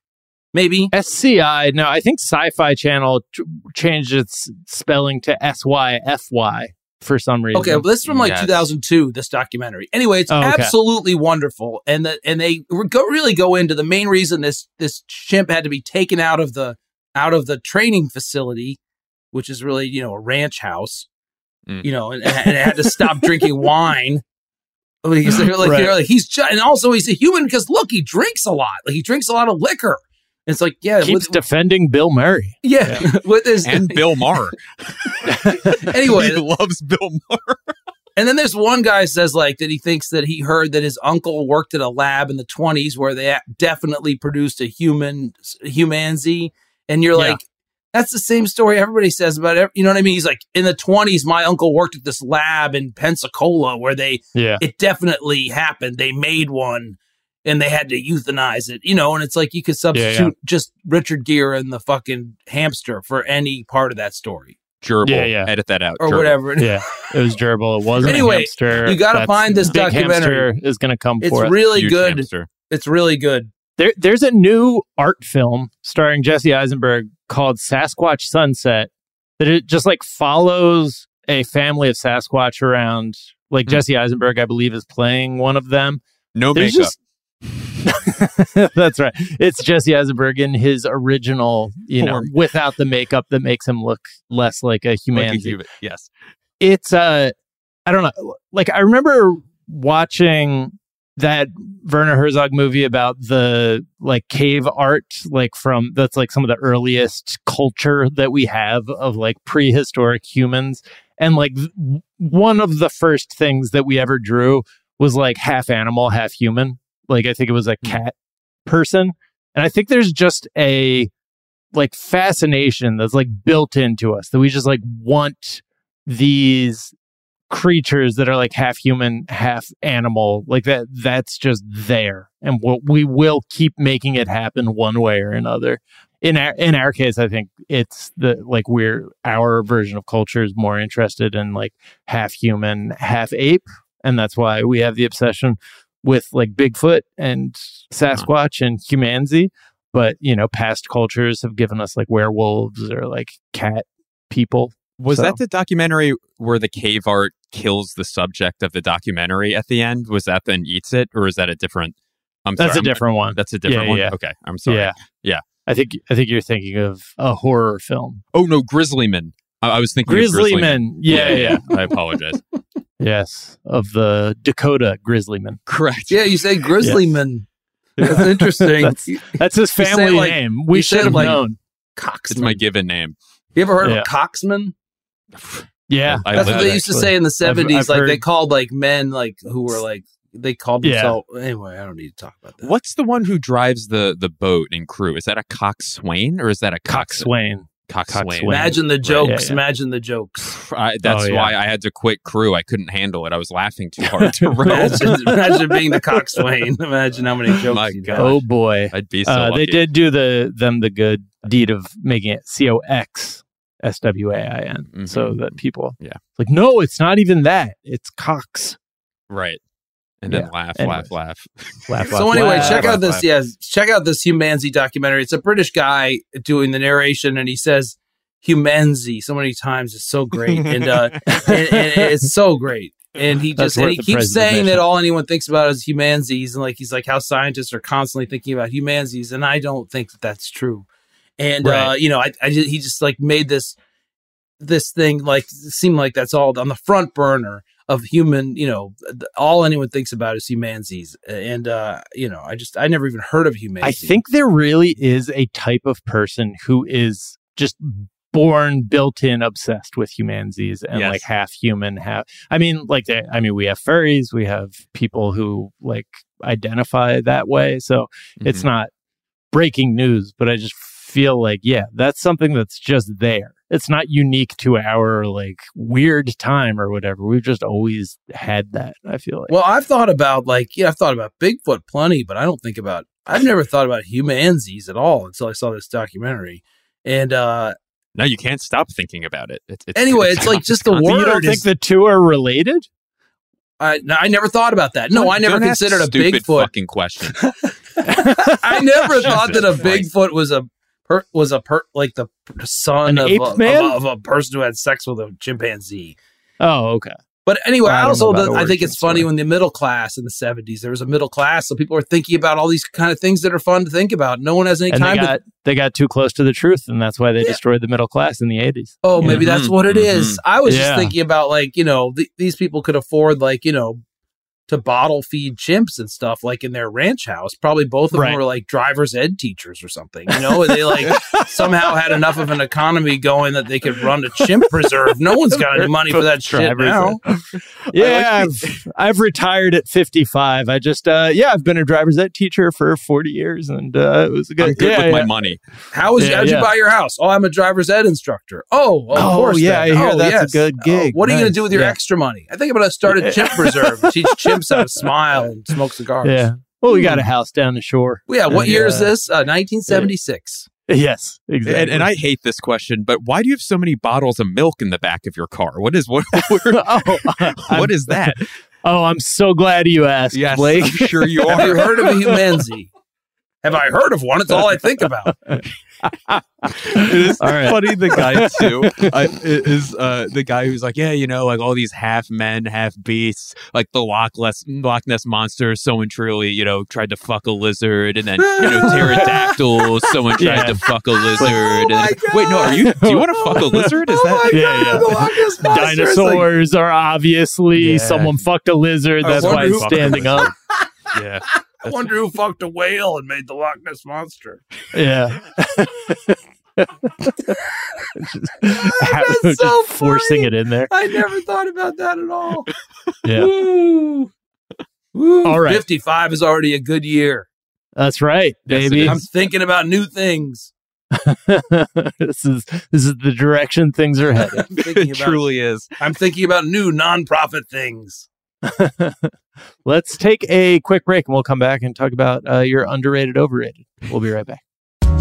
Maybe. S C I, no, I think Sci-Fi Channel ch- changed its spelling to S Y F Y for some reason. Okay, but this is from like Yes. two thousand two, this documentary. Anyway, it's Oh, okay. absolutely wonderful. And the, and they go, really go into the main reason this this chimp had to be taken out of the out of the training facility, which is really, you know, a ranch house, Mm. you know, and, and it had to stop drinking wine. Because they're like, Right. they're like, he's just, and also he's a human because look, he drinks a lot. Like he drinks a lot of liquor. And it's like, yeah, Keeps with, defending Bill Murray. yeah, with his And Bill Maher. anyway, He loves Bill Maher. and then there's one guy says like that he thinks that he heard that his uncle worked at a lab in the twenties where they definitely produced a human humanzy, and you're Yeah. like, that's the same story everybody says about it. You know what I mean? He's like, in the twenties, my uncle worked at this lab in Pensacola where they Yeah. it definitely happened. They made one and they had to euthanize it, you know, and it's like you could substitute Yeah, yeah. just Richard Gere and the fucking hamster for any part of that story Gerbil. Yeah, yeah. Edit that out. or Gerbil. whatever. Yeah. It was gerbil. It wasn't Anyway, a hamster. you gotta That's- find this big documentary. hamster is going to come It's forth. really Huge good. hamster. It's really good. There, there's a new art film starring Jesse Eisenberg called Sasquatch Sunset that it just like follows a family of Sasquatch around. Like Hmm. Jesse Eisenberg, I believe, is playing one of them. No There's makeup. just that's right. It's Jesse Eisenberg in his original, you know, Form. without the makeup that makes him look less like a Like a humanity. human. Yes. It's uh I don't know. Like I remember watching that Werner Herzog movie about the like cave art, like from that's like some of the earliest culture that we have of like prehistoric humans. And like th- one of the first things that we ever drew was like half animal, half human. Like I think it was a cat person. And I think there's just a like fascination that's like built into us that we just like want these creatures that are like half human, half animal, like that. That's just there, and we'll, we will keep making it happen one way or another. In our in our case, I think it's the like we're our version of culture is more interested in like half human, half ape, and that's why we have the obsession with like Bigfoot and Sasquatch and humanity. But you know, past cultures have given us like werewolves or like cat people. Was So- that the documentary where the cave art kills the subject of the documentary at the end? Was that then eats it, or is that a different? I'm That's sorry, a different one. That's a different Yeah, one. yeah. Okay, I'm sorry. Yeah. Yeah. I think I think you're thinking of a horror film. Oh no, Grizzlyman. I, I was thinking Grizzly of Grizzlyman. Men. Yeah, yeah. I apologize. Yes. Of the Dakota Grizzlyman. Correct. Yeah, you say Grizzlyman. That's interesting. That's, that's his You say, family like- name. you We say should have like- known. Coxman. It's my given name. You ever heard Yeah. of Coxman? Yeah. I That's live what they it, used to actually. say in the seventies. I've Like they heard- called like men like who were like they called Yeah. themselves. Anyway, I don't need to talk about that. What's the one who drives the the boat and crew? Is that a coxswain or is that a Coxswain. Coxswain. Coxswain. Imagine the Right. jokes. Yeah, yeah. Imagine the jokes. I, that's Oh, yeah. why I had to quit crew. I couldn't handle it. I was laughing too hard to row. Imagine, imagine being the coxswain. Imagine how many jokes My you God. got. Oh boy. I'd be so Uh, lucky. they did do the them the good deed of making it C O X S W A I N. Mhm. So that people Yeah. like, no, it's not even that. It's Cox. Right. And then Yeah. laugh, Anyways. laugh, laugh. Laugh, So laugh, anyway, laugh, check laugh, out this. laugh. Yeah, check out this Humanzy documentary. It's a British guy doing the narration, and he says Humanzy so many times. It's so great, and uh, and, and it's so great. And he That's just and worth he the keeps price of saying that admission. all anyone thinks about is humanzies, and like he's like how scientists are constantly thinking about humanzies, and I don't think that that's true. And uh, Right. you know, I, I just, he just like made this this thing like seem like that's all on the front burner of human. You know, all anyone thinks about is humanzies, and uh, you know, I just I never even heard of humanzies. I think there really is a type of person who is just born, built-in, obsessed with humanzies and Yes. like half human, half. I mean, like they, I mean, we have furries, we have people who like identify that way. So it's Mhm. not breaking news, but I just feel like, yeah, that's something that's just there. It's not unique to our like weird time or whatever. We've just always had that. I feel like. Well, I've thought about like yeah, I've thought about Bigfoot plenty, but I don't think about. I've never thought about humanzies at all until I saw this documentary. And uh No, you can't stop thinking about it. It's, it's, anyway, it's like just the So you word. don't think is- the two are related? I, I neper thought about that. No, Don't- I never don't ask considered a stupid Bigfoot. fucking question. I never thought that a Jesus Christ. Bigfoot was a per, was a per, like the son An of ape a, of, man? a, of a person who had sex with a chimpanzee. Oh, okay. But anyway, Well, I I don't also know about I think it's origin funny story. when the middle class in the seventies, there was a middle class, so people are thinking about all these kind of things that are fun to think about. No one has any And they time to. got they got too close to the truth, and that's why they Yeah. destroyed the middle class in the eighties. Oh, maybe that's what it is. Mhm. I was Yeah. just thinking about like you know th- these people could afford like you know to bottle feed chimps and stuff like in their ranch house. Probably both of Right. them were like driver's ed teachers or something. You know, they like somehow had enough of an economy going that they could run a chimp preserve. No one's got any money for that shit Drivers now. Yeah, I've, I've retired at fifty-five. I just, uh, yeah, I've been a driver's ed teacher for forty years, and uh, it was a good. I'm good yeah, with yeah. my money. How was Yeah, how'd yeah. you buy your house? Oh, I'm a driver's ed instructor. Oh, of Oh, course. yeah, then. I hear oh, that's a yes. good gig. Oh, what are you going Nice. to do with your Yeah. extra money? I think I'm going to start a chimp preserve, teach chimps how to smile and smoke cigars. Yeah. Well, we got Hmm. a house down the shore. Well, yeah. What And, year is uh, this? Uh, nineteen seventy-six. Yes, exactly. And, and I hate this question, but why do you have so many bottles of milk in the back of your car? What is what? Where, oh, I'm, what is that? oh, I'm so glad you asked, Yes, Blake. I'm sure you Have you are. heard of a humanzy? Have I heard of one? It's all I think about. It is All right. funny. The guy too uh, is uh, the guy who's like, yeah, you know, like all these half men, half beasts, like the Loch Ness Loch Ness monster. Someone truly, you know, tried to fuck a lizard, and then you know, pterodactyls. Someone tried Yeah. to fuck a lizard. Oh and my wait, no, are you? Do you want to fuck a lizard? Is Oh that? my Yeah, God, yeah. the Loch Ness Monster is like- Dinosaurs are obviously Yeah. someone fucked a lizard. I That's why wonder it's who- standing up. Yeah. I wonder who fucked a whale and made the Loch Ness Monster. Yeah. just, That's just so forcing funny. it in there. I never thought about that at all. Yeah. Woo. Woo. All right. fifty-five is already a good year. That's right, Yes, it baby. I'm thinking about new things. this is this is the direction things are headed. I'm thinking It about, truly is. I'm thinking about new nonprofit things. Let's take a quick break and we'll come back and talk about uh, your underrated, overrated. We'll be right back.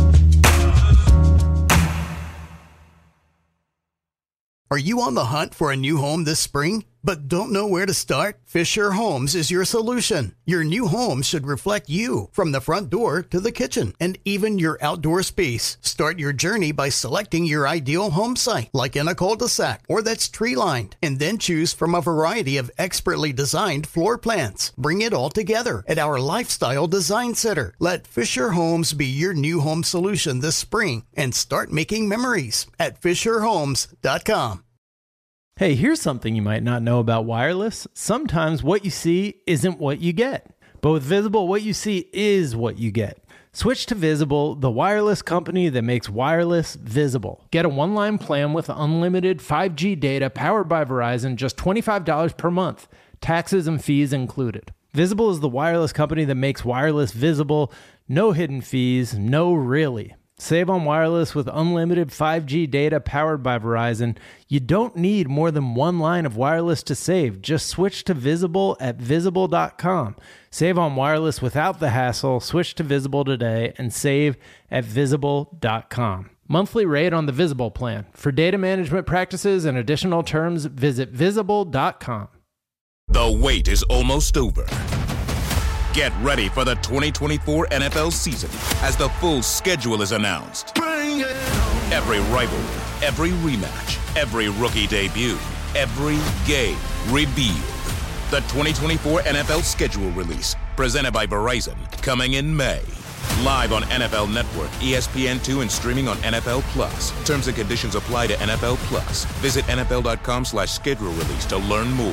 Are you on the hunt for a new home this spring, but don't know where to start? Fisher Homes is your solution. Your new home should reflect you, from the front door to the kitchen, and even your outdoor space. Start your journey by selecting your ideal home site, like in a cul-de-sac or that's tree-lined, and then choose from a variety of expertly designed floor plans. Bring it all together at our Lifestyle Design Center. Let Fisher Homes be your new home solution this spring and start making memories at fisher homes dot com. Hey, here's something you might not know about wireless. Sometimes what you see isn't what you get. But with Visible, what you see is what you get. Switch to Visible, the wireless company that makes wireless visible. Get a one-line plan with unlimited five G data powered by Verizon, just twenty-five dollars per month, taxes and fees included. Visible is the wireless company that makes wireless visible. No hidden fees, no really. Save on wireless with unlimited five G data powered by Verizon. You don't need more than one line of wireless to save. Just switch to Visible at visible dot com. Save on wireless without the hassle. Switch to Visible today and save at visible dot com. Monthly rate on the Visible plan. For data management practices and additional terms, visit visible dot com. The wait is almost over. Get ready for the twenty twenty-four N F L season as the full schedule is announced. Every rivalry, every rematch, every rookie debut, every game revealed. The twenty twenty-four N F L schedule release, presented by Verizon, coming in May. Live on N F L Network, E S P N two, and streaming on N F L Plus. Terms and conditions apply to N F L Plus. Visit N F L dot com slash schedule release to learn more.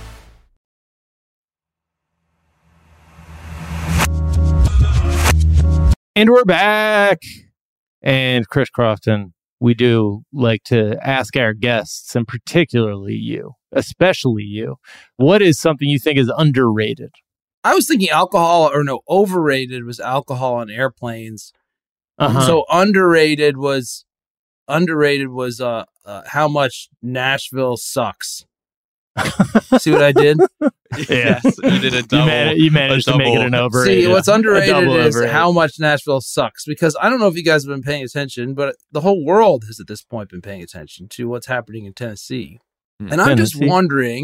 And we're back. And Chris Crofton, we do like to ask our guests, and particularly you, especially you, what is something you think is underrated? I was thinking alcohol, or no, overrated was alcohol on airplanes. Uh-huh. So underrated was underrated was uh, uh how much Nashville sucks. See what I did? Yeah. Yes, you did a you, double. man- you managed a to make it double. an overrated. See, what's a underrated double is overrated. how much Nashville sucks. Because I don't know if you guys have been paying attention, but the whole world has at this point been paying attention to what's happening in Tennessee. Hmm. And I'm just Tennessee. wondering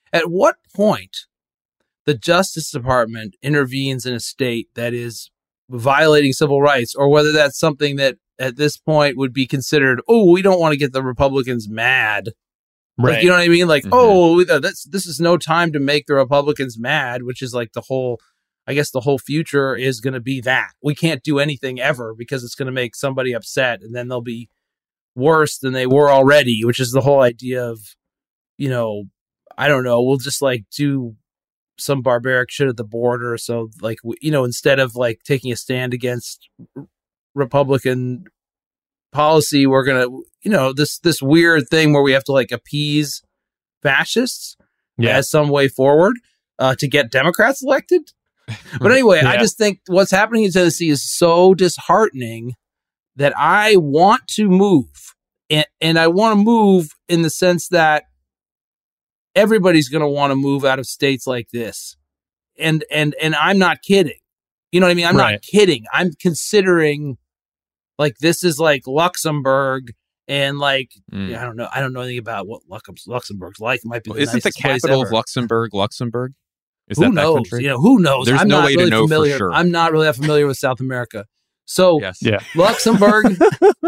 At what point the Justice Department intervenes in a state that is violating civil rights, or whether that's something that at this point would be considered, oh, we don't want to get the Republicans mad. Right. Like, you know what I mean? Like, Mm-hmm. oh, that's, this is no time to make the Republicans mad, which is like the whole, I guess the whole future is going to be that. We can't do anything ever because it's going to make somebody upset, and then they'll be worse than they were already, which is the whole idea of, you know, I don't know, we'll just like do some barbaric shit at the border. So like, we, you know, instead of like taking a stand against r- Republican policy, we're going to, you know, this, this weird thing where we have to like appease fascists Yeah. as some way forward uh, to get Democrats elected. But anyway, I Yeah. just think what's happening in Tennessee is so disheartening that I want to move. And, and I want to move in the sense that everybody's going to want to move out of states like this. And, and, and I'm not kidding. You know what I mean? I'm Right. not kidding. I'm considering like, this is like Luxembourg and like, Mm. I don't know. I don't know anything about what Lux- Luxembourg's like. It might be the Isn't the nicest place capital of ever. Luxembourg Luxembourg? Is Who that knows? that country? You know, who knows? There's I'm no not way to really know for familiar. sure. I'm not really that familiar with South America. So Yes. Yeah. Luxembourg,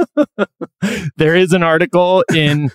There is an article in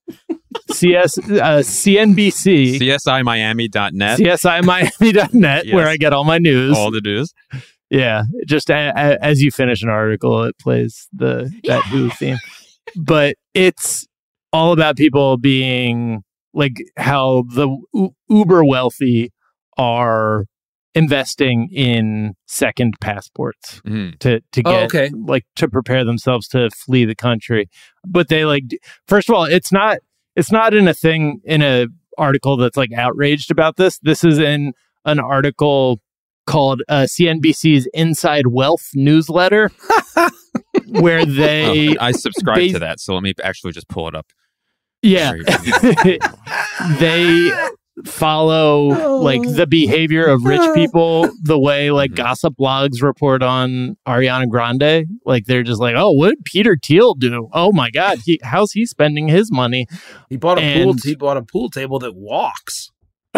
C S uh, C N B C, C S I Miami dot net. C S I Miami dot net, Yes. where I get all my news. All the news. Yeah, just a, a, as you finish an article, it plays the that Who theme. But it's all about people being like how the u- uber wealthy are investing in second passports Mhm. to to Oh, get okay. like to prepare themselves to flee the country. But they like d- first of all, it's not it's not in a thing in a article that's like outraged about this. This is in an article called uh, C N B C's Inside Wealth newsletter, where they Oh, I subscribe bas- to that, so let me actually just pull it up. yeah Very- they follow like the behavior of rich people the way like Mhm. gossip blogs report on Ariana Grande. Like they're just like, oh, what did Peter Thiel do? Oh my God, he, how's he spending his money? he bought a pool. And- He bought a pool table that walks.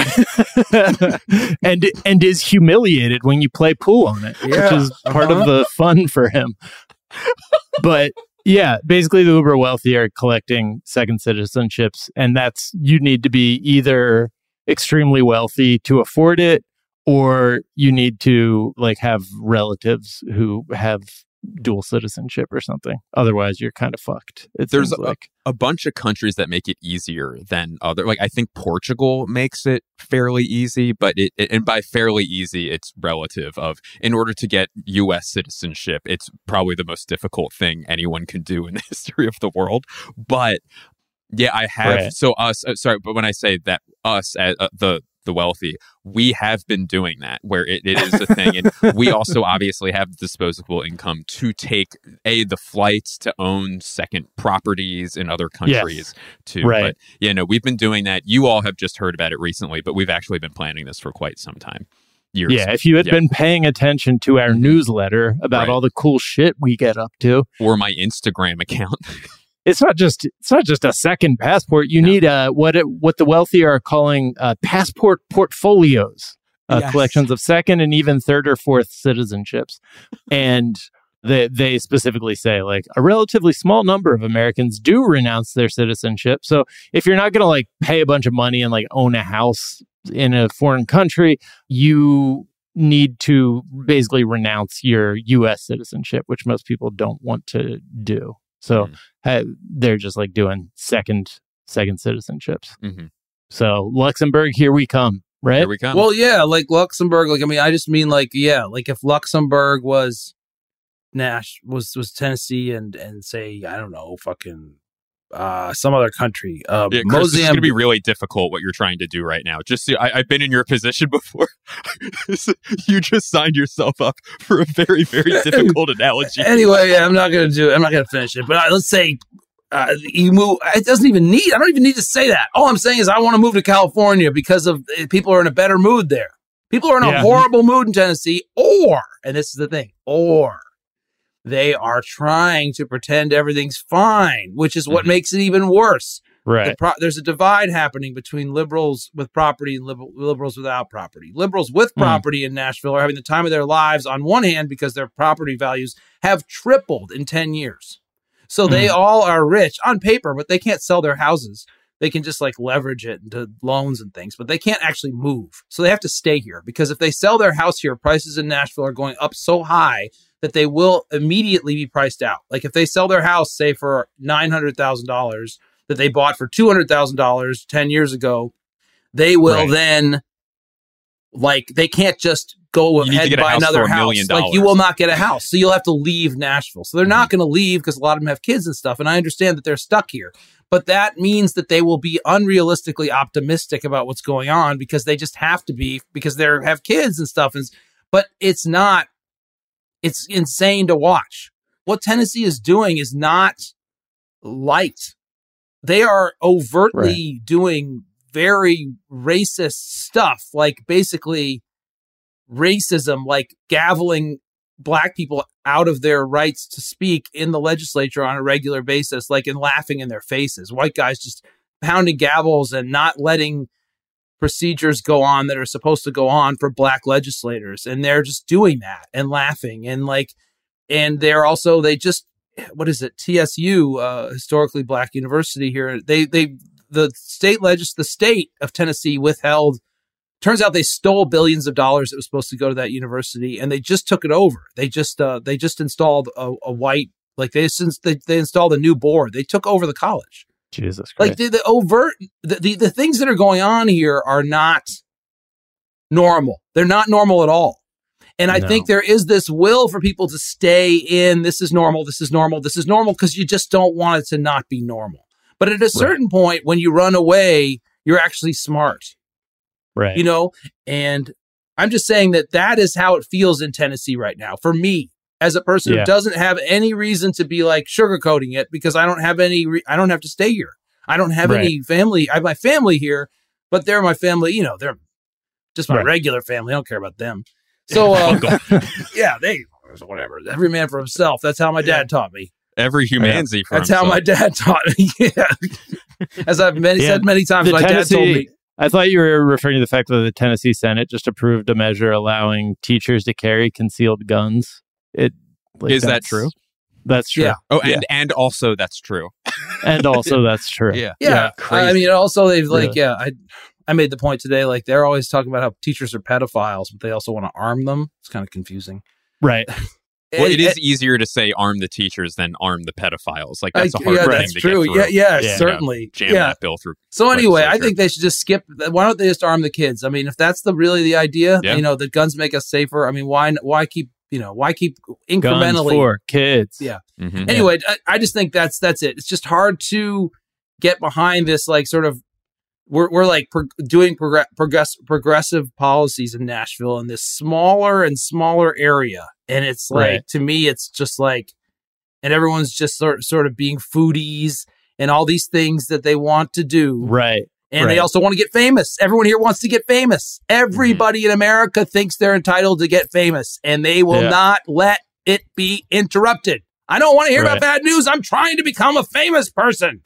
and and is humiliated when you play pool on it, Yeah. which is part Uh-huh. of the fun for him. But yeah, basically the uber wealthy are collecting second citizenships, and that's you need to be either extremely wealthy to afford it, or you need to like have relatives who have dual citizenship or something. Otherwise, you're kind of fucked. It There's seems a- like a bunch of countries that make it easier than other. Like I think Portugal makes it fairly easy, but it, it and by fairly easy, it's relative. Of in order to get U S citizenship, it's probably the most difficult thing anyone can do in the history of the world. But yeah, I have. Right. So us, uh, sorry, but when I say that us, uh, uh, the the wealthy, we have been doing that where it, it is a thing. And we also obviously have disposable income to take a the flights to own second properties in other countries too. Right. But yeah, no, we've been doing that. You all have just heard about it recently, but we've actually been planning this for quite some time. Years. yeah. If you had Yeah. been paying attention to our newsletter about Right. all the cool shit we get up to, Or my Instagram account. it's not just it's not just a second passport. You No. need uh, what it, what the wealthy are calling uh, passport portfolios, uh, Yes. collections of second and even third or fourth citizenships, and they they specifically say like a relatively small number of Americans do renounce their citizenship. So if you're not going to like pay a bunch of money and like own a house in a foreign country, you need to basically renounce your U S citizenship, which most people don't want to do. So Mm. ha- they're just like doing second second citizenships. hmm So Luxembourg, here we come, right? Here we come. Well, yeah, like Luxembourg. Like I mean, I just mean like yeah, like if Luxembourg was Nash was was Tennessee and and say I don't know fucking uh some other country. Um, Yeah, Chris, this is going to Mozambique. be really difficult what you're trying to do right now. Just so, I, I've been in your position before. You just signed yourself up for a very, very difficult analogy. Anyway, yeah, I'm not gonna do it. I'm not gonna finish it. But uh, let's say uh, you move. It doesn't even need. I don't even need to say that. All I'm saying is I want to move to California because of uh, people are in a better mood there. People are in a Yeah. horrible mood in Tennessee, or and this is the thing, or they are trying to pretend everything's fine, which is what Mhm. makes it even worse. Right. The pro- there's a divide happening between liberals with property and liber- liberals without property. Liberals with Mm. property in Nashville are having the time of their lives on one hand because their property values have tripled in ten years. So they Mm. all are rich on paper, but they can't sell their houses. They can just like leverage it into loans and things, but they can't actually move. So they have to stay here because if they sell their house here, prices in Nashville are going up so high that they will immediately be priced out. Like if they sell their house, say for nine hundred thousand dollars that they bought for two hundred thousand dollars ten years ago, they will Right. then, like, they can't just go You need to ahead get and a buy house another for a house. million Like, you dollars. will not get a house. So you'll have to leave Nashville. So they're not going to leave because a lot of them have kids and stuff. And I understand that they're stuck here. But that means that they will be unrealistically optimistic about what's going on because they just have to be because they have kids and stuff. And, but it's not, it's insane to watch. What Tennessee is doing is not light. They are overtly doing very racist stuff, like basically racism, like gaveling black people out of their rights to speak in the legislature on a regular basis, like and laughing in their faces. White guys just pounding gavels and not letting procedures go on that are supposed to go on for black legislators. And they're just doing that and laughing. And like, and they're also, they just, what is it? T S U, uh, historically black university here. They, they, the state legis, the state of Tennessee withheld. Turns out they stole billions of dollars that was supposed to go to that university, and they just took it over. They just, uh, they just installed a, a white, like they since they, they installed a new board. They took over the college. Jesus Christ. Like the, the overt, the, the the things that are going on here are not normal. They're not normal at all. And I No. think there is this will for people to stay in, this is normal, this is normal, this is normal, because you just don't want it to not be normal. But at a certain point, when you run away, you're actually smart, Right. you know? And I'm just saying that that is how it feels in Tennessee right now. For me, as a person Yeah. who doesn't have any reason to be like sugarcoating it, because I don't have any, re- I don't have to stay here. I don't have Right. any family. I have my family here, but they're my family, you know, they're just my Right. regular family. I don't care about them. So, um, yeah, they, whatever. Every man for himself. That's how my dad taught me. Every humanity for That's how himself. my dad taught me. Yeah. As I've many, Yeah. said many times, The my dad told Tennessee- me. I thought you were referring to the fact that the Tennessee Senate just approved a measure allowing teachers to carry concealed guns. It like, Is that that's- true? That's true. Yeah. Oh, and and also that's true. And also that's true. Yeah. Yeah. I crazy. mean, also, they've like, Really. yeah, I I made the point today, like, they're always talking about how teachers are pedophiles, but they also want to arm them. It's kind of confusing. Right. Well, And- it is and- easier to say arm the teachers than arm the pedophiles. Like that's I- a hard yeah, thing that's to true. get through. Yeah, yeah, Yeah. certainly. Jam yeah. that bill through. So anyway, I legislature. think they should just skip. Why don't they just arm the kids? I mean, if that's the really the idea, Yeah. you know, that guns make us safer. I mean, why why keep you know why keep Guns incrementally? for kids. Yeah. Mhm. Anyway, I, I just think that's that's it. It's just hard to get behind this, like, sort of. We're we're like pro- doing progress, progress progressive policies in Nashville in this smaller and smaller area, and it's like Right. to me, it's just like, and everyone's just sort sort of being foodies and all these things that they want to do. Right. And they Right. also want to get famous. Everyone here wants to get famous. Everybody in America thinks they're entitled to get famous, and they will Yeah. not let it be interrupted. I don't want to hear Right. about bad news. I'm trying to become a famous person.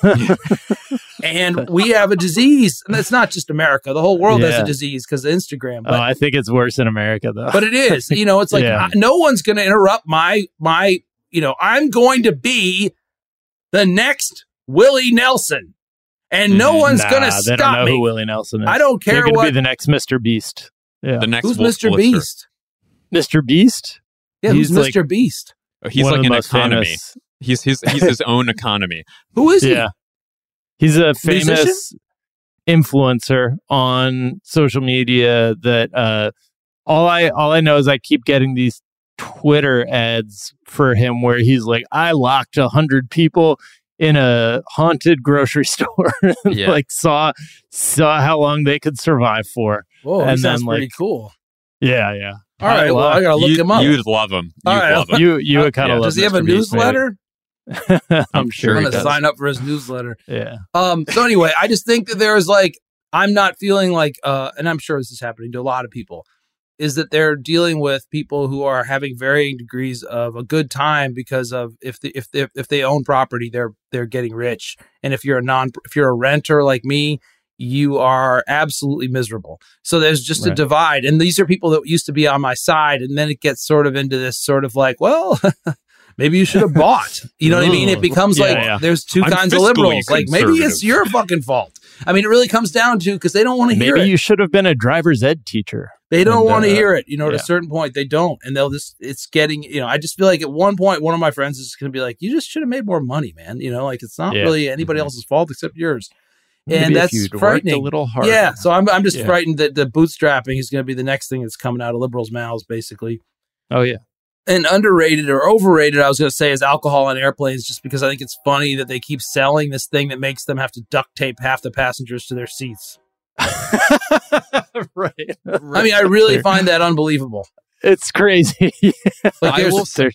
And we have a disease. And it's not just America. The whole world has Yeah. a disease because of Instagram. Oh, But, I think it's worse in America though. but it is. You know, it's like Yeah. I- no one's going to interrupt my, my, you know, I'm going to be the next Willie Nelson. And no Mhm. one's Nah, going to they don't stop know me. who Willie Nelson is. I don't care You're gonna what. be the next Mister Beast. Yeah. The next Who's Wolf Mister Blitzer. Beast? Mister Beast? Yeah, He's who's like Mister Beast? Oh, He's One of like the an most economy. famous- He's his he's his own economy. Who is he? Yeah. He's a famous Musician? influencer on social media that uh all I all I know is I keep getting these Twitter ads for him where he's like, I locked a hundred people in a haunted grocery store and Yeah. like saw saw how long they could survive for. Whoa, he And sounds then, pretty like, cool. Yeah, yeah. All right, well, I gotta look you, him up. You'd love him. You'd All right, love him. You you would kind of Yeah. love Does he have a Mister Beast, maybe. newsletter? I'm I'm sure sure I'm he gonna does. sign up for his newsletter. Yeah. Um. So anyway, I just think that there is like I'm not feeling like, uh, and I'm sure this is happening to a lot of people. is that they're dealing with people who are having varying degrees of a good time because of if the, if they, if they own property, they're they're getting rich, and if you're a non if you're a renter like me, you are absolutely miserable. So there's just right. a divide, and these are people that used to be on my side, and then it gets sort of into this sort of like, well, maybe you should have bought. You know what I mean? It becomes yeah, like yeah. there's two I'm kinds of liberals. Like maybe it's your fucking fault. I mean, it really comes down to because they don't want to hear it. Maybe you should have been a driver's ed teacher. They don't want to uh, hear it. You know, yeah. at a certain point, they don't. And they'll just, it's getting, you know, I just feel like at one point, one of my friends is going to be like, you just should have made more money, man. You know, like it's not yeah. really anybody mm-hmm. else's fault except yours. Maybe and that's frightening. A little harder. Yeah. So I'm, I'm just yeah. frightened that the bootstrapping is going to be the next thing that's coming out of liberals' mouths, basically. Oh, yeah. And underrated or overrated, I was going to say, is alcohol on airplanes, just because I think it's funny that they keep selling this thing that makes them have to duct tape half the passengers to their seats. right. right. I mean, I really find that unbelievable. It's crazy. like I, will say,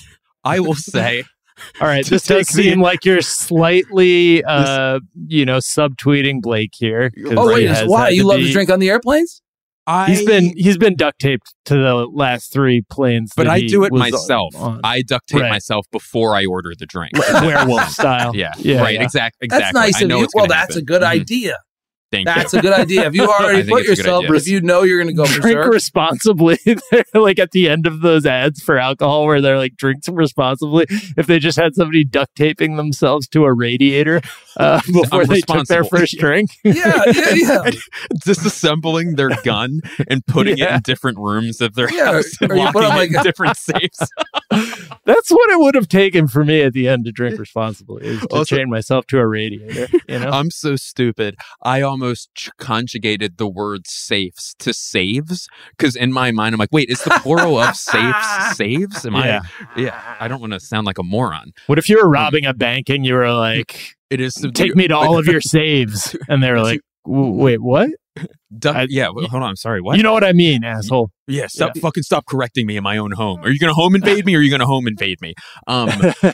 I will say. All right, this does seem the, like you're slightly, uh, this, you know, subtweeting Blake here. Oh, wait, why? You love be, to drink on the airplanes? I, he's been he's been duct taped to the last three planes, but I do it myself. On. I duct tape right. myself before I order the drink, werewolf style. Yeah, yeah right. Yeah. Exactly. Exactly. That's nice I know of you. It's well, that's happen. a good mm-hmm. idea. Thank that's you. a good idea. If you already put yourself, if you know you're going to go drink berserk. responsibly, like at the end of those ads for alcohol where they're like drinks responsibly, if they just had somebody duct taping themselves to a radiator uh, before they took their first drink. yeah, yeah, yeah. Disassembling their gun and putting yeah. it in different rooms of their yeah, house and or you put locking on like it in different safes. That's what it would have taken for me at the end to drink responsibly, is to also, chain myself to a radiator. You know? I'm so stupid. I almost ch- conjugated the word safes to saves, because in my mind I'm like, wait, is the plural of safes saves? Am yeah. I? Yeah, I don't want to sound like a moron. What if you were robbing a bank and you were like, "It is take me to all of your saves," and they were like, "Wait, what?" Duh, I, yeah, well, hold on. I'm sorry. What? You know what I mean, asshole? Yeah, stop yeah. fucking stop correcting me in my own home. Are you going to home invade me or are you going to home invade me? Um,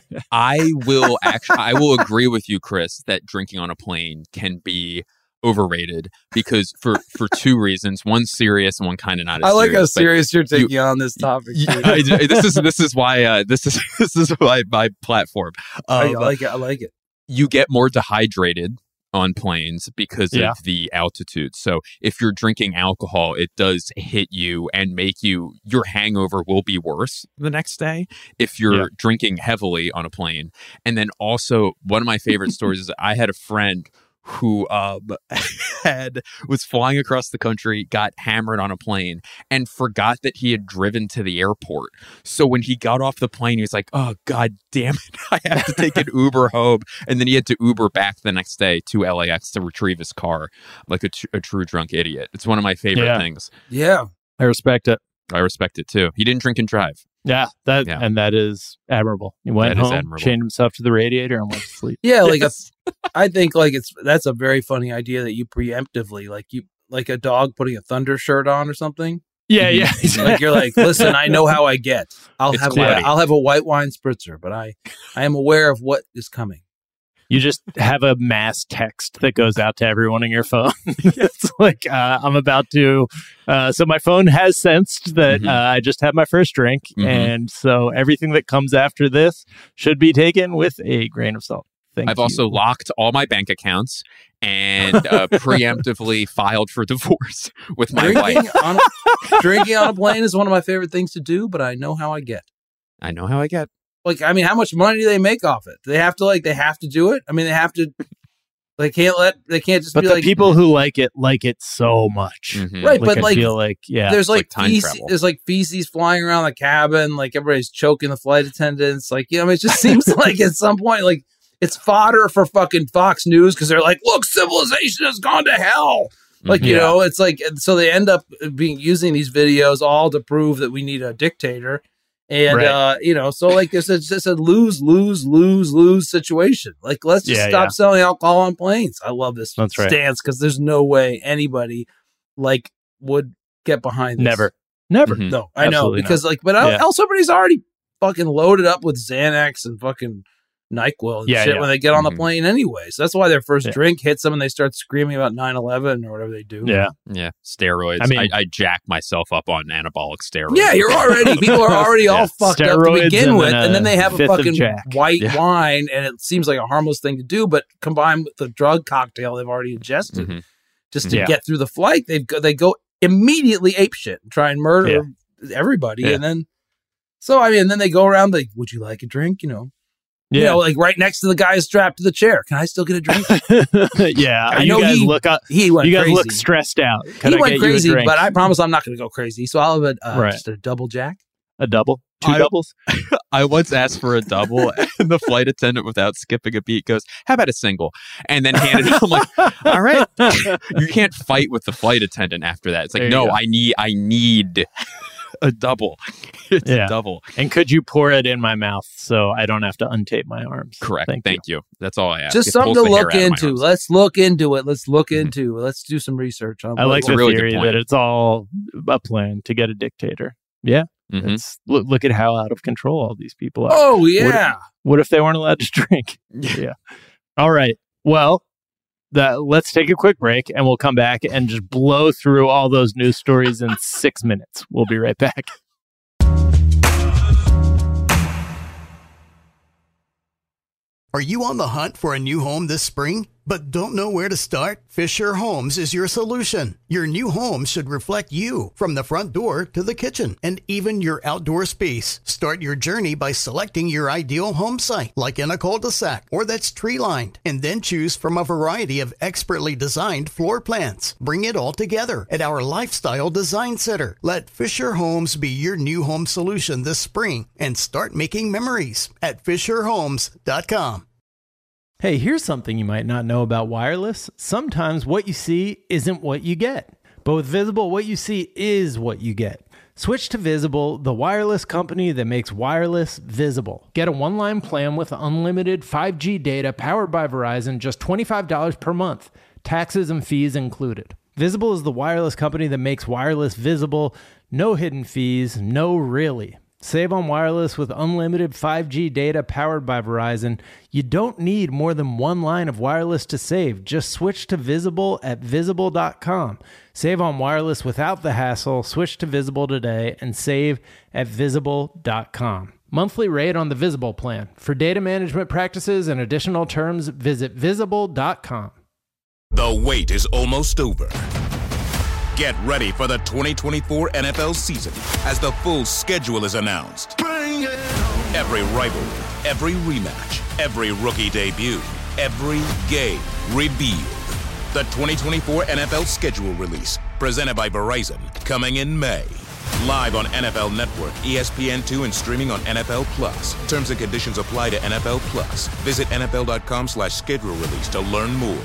I will actually, I will agree with you, Chris, that drinking on a plane can be overrated because for, for two reasons. One serious and one kind of not as I like serious, how serious you're taking you, on this topic. You, I, this is this is why uh, this is this is why my platform. Um, I like it. I like it. You get more dehydrated on planes because yeah. of the altitude. So if you're drinking alcohol, it does hit you and make you, your hangover will be worse the next day if you're yeah. drinking heavily on a plane. And then also one of my favorite stories is I had a friend who um, had was flying across the country, got hammered on a plane, and forgot that he had driven to the airport. So when he got off the plane, he was like, "Oh God damn it! I have to take an Uber home." And then he had to Uber back the next day to L A X to retrieve his car, like a, tr- a true drunk idiot. It's one of my favorite yeah. things. Yeah, I respect it. I respect it too. He didn't drink and drive. Yeah, that yeah. and that is admirable. He went that home, chained himself to the radiator, and went to sleep. Yeah, like yes. a, I think like it's that's a very funny idea that you preemptively like you like a dog putting a Thunder shirt on or something. Yeah, yeah. Like you're like, listen, I know how I get. I'll it's have cloudy. I'll have a white wine spritzer, but I I am aware of what is coming. You just have a mass text that goes out to everyone in your phone. It's like, uh, I'm about to... Uh, so my phone has sensed that mm-hmm. uh, I just had my first drink. Mm-hmm. And so everything that comes after this should be taken with a grain of salt. Thank I've you. also locked all my bank accounts and uh, preemptively filed for divorce with my drinking wife. On a, drinking on a plane is one of my favorite things to do, but I know how I get. I know how I get. Like, I mean, how much money do they make off it? Do they have to like, they have to do it. I mean, they have to, they can't let, they can't just but be the like. people who like it, like it so much. Mm-hmm. Right. Like, but I like, feel like, yeah. there's like, like time feces, travel. there's like feces flying around the cabin. Like everybody's choking the flight attendants. Like, you know, I mean, it just seems like at some point, like it's fodder for fucking Fox News. Cause they're like, look, civilization has gone to hell. Like, you yeah. know, it's like, so they end up being using these videos all to prove that we need a dictator. And, right. uh, you know, so like it's just a lose, lose, lose, lose situation. Like, let's just yeah, stop yeah. selling alcohol on planes. I love this That's right. stance because there's no way anybody like would get behind this. Never. Never. Mm-hmm. No, I Absolutely know because not. like, but yeah. else somebody's already fucking loaded up with Xanax and fucking NyQuil and Yeah, shit yeah. when they get on the Mhm. plane anyway. So that's why their first Yeah. drink hits them and they start screaming about nine eleven or whatever they do. Yeah. Yeah, steroids. I I, mean- I, jack myself up on anabolic steroids. Yeah, you're already, people are already all Yeah. fucked up to Steroids begin and with. then And then a they have a fifth of fucking Jack. white Yeah. wine and it seems like a harmless thing to do, but combined with the drug cocktail they've already ingested Mhm. just to Yeah. get through the flight, they go, they go immediately apeshit and try and murder everybody. Yeah. And then, so, I mean, and then they go around like, would you like a drink? You know, Yeah. you know, like right next to the guy strapped to the chair. Can I still get a drink? yeah. I you know guys he- look up. He went You guys crazy. look stressed out. Can he I went get crazy, you a drink? but I promise I'm not going to go crazy. So I'll have a, uh, Right. just a double jack. a double, two I- doubles. I once asked for a double, and the flight attendant, without skipping a beat, goes, "How about a single?" And then handed it. I'm like, "All right, you can't fight with the flight attendant after that." It's like, There you no, go. I need, I need a double. It's Yeah. a double. And could you pour it in my mouth so I don't have to untape my arms? Correct. Thank, you. you. That's all I ask. Just It something pulls to the hair look out of my into. arms. Let's look into it. Let's look Mhm. into it. Let's do some research on I what- like That's a the really good theory point. that it's all a plan to get a dictator. Yeah. Mhm. It's, look, look at how out of control all these people are. Oh, yeah. What if they weren't allowed to drink? Yeah. All right. Well, that, let's take a quick break and we'll come back and just blow through all those news stories in six minutes. We'll be right back. Are you on the hunt for a new home this spring, but don't know where to start? Fisher Homes is your solution. Your new home should reflect you, from the front door to the kitchen, and even your outdoor space. Start your journey by selecting your ideal home site, like in a cul-de-sac or that's tree-lined, and then choose from a variety of expertly designed floor plans. Bring it all together at our Lifestyle Design Center. Let Fisher Homes be your new home solution this spring and start making memories at fisher homes dot com. Hey, here's something you might not know about wireless. Sometimes what you see isn't what you get. But with Visible, what you see is what you get. Switch to Visible, the wireless company that makes wireless visible. Get a one-line plan with unlimited five G data powered by Verizon, just twenty-five dollars per month. Taxes and fees included. Visible is the wireless company that makes wireless visible. No hidden fees, no really. Save on wireless with unlimited five G data powered by Verizon. You don't need more than one line of wireless to save. Just switch to Visible at visible dot com. Save on wireless without the hassle. Switch to Visible today and save at visible dot com. Monthly rate on the Visible plan. For data management practices and additional terms, visit visible dot com. The wait is almost over. Get ready for the twenty twenty-four N F L season as the full schedule is announced. Every rivalry, every rematch, every rookie debut, every game revealed. The twenty twenty-four N F L schedule release, presented by Verizon, coming in May. Live on N F L Network, E S P N two, and streaming on N F L Plus. Terms and conditions apply to N F L Plus. Visit N F L dot com slash schedule release to learn more.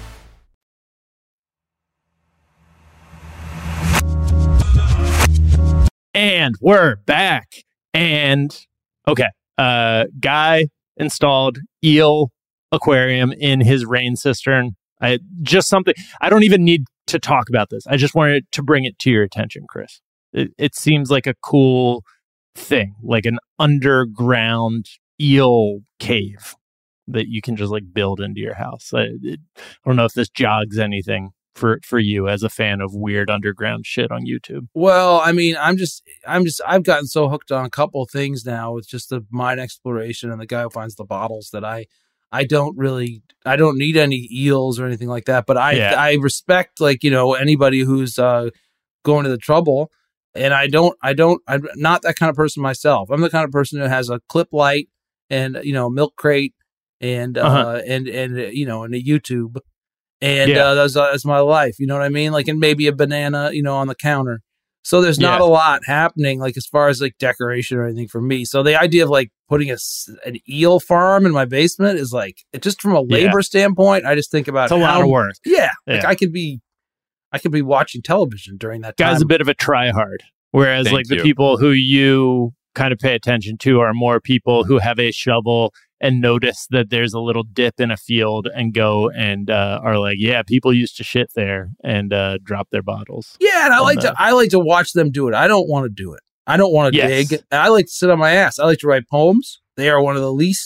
And we're back. And okay, uh, guy installed eel aquarium in his rain cistern. I just something I don't even need to talk about this. I just wanted to bring it to your attention, Chris. It, it seems like a cool thing, like an underground eel cave that you can just like build into your house. I, it, I don't know if this jogs anything for for you as a fan of weird underground shit on YouTube. Well, I mean, I'm just, I'm just, I've gotten so hooked on a couple of things now with just the mine exploration and the guy who finds the bottles that I, I don't really, I don't need any eels or anything like that. But I, Yeah. I respect, like, you know, anybody who's uh, going to the trouble. And I don't, I don't, I'm not that kind of person myself. I'm the kind of person who has a clip light and, you know, milk crate and, uh, Uh-huh. and, and, uh, you know, and a YouTube. And Yeah. uh, that's, uh, that's my life. You know what I mean? Like, and maybe a banana, you know, on the counter. So there's not Yeah. a lot happening, like, as far as like decoration or anything for me. So the idea of like putting a, s- an eel farm in my basement is like, it just from a labor standpoint, I just think about It's a lot how- of work. Yeah. Like Yeah. I could be, I could be watching television during that time. Guy's a bit of a tryhard, whereas Thank like the you. people who you kind of pay attention to are more people who have a shovel and notice that there's a little dip in a field and go and uh, are like, yeah, people used to shit there and uh, drop their bottles. Yeah, and I on like the- to I like to watch them do it. I don't want to do it. I don't want to Yes. dig. And I like to sit on my ass. I like to write poems. They are one of the least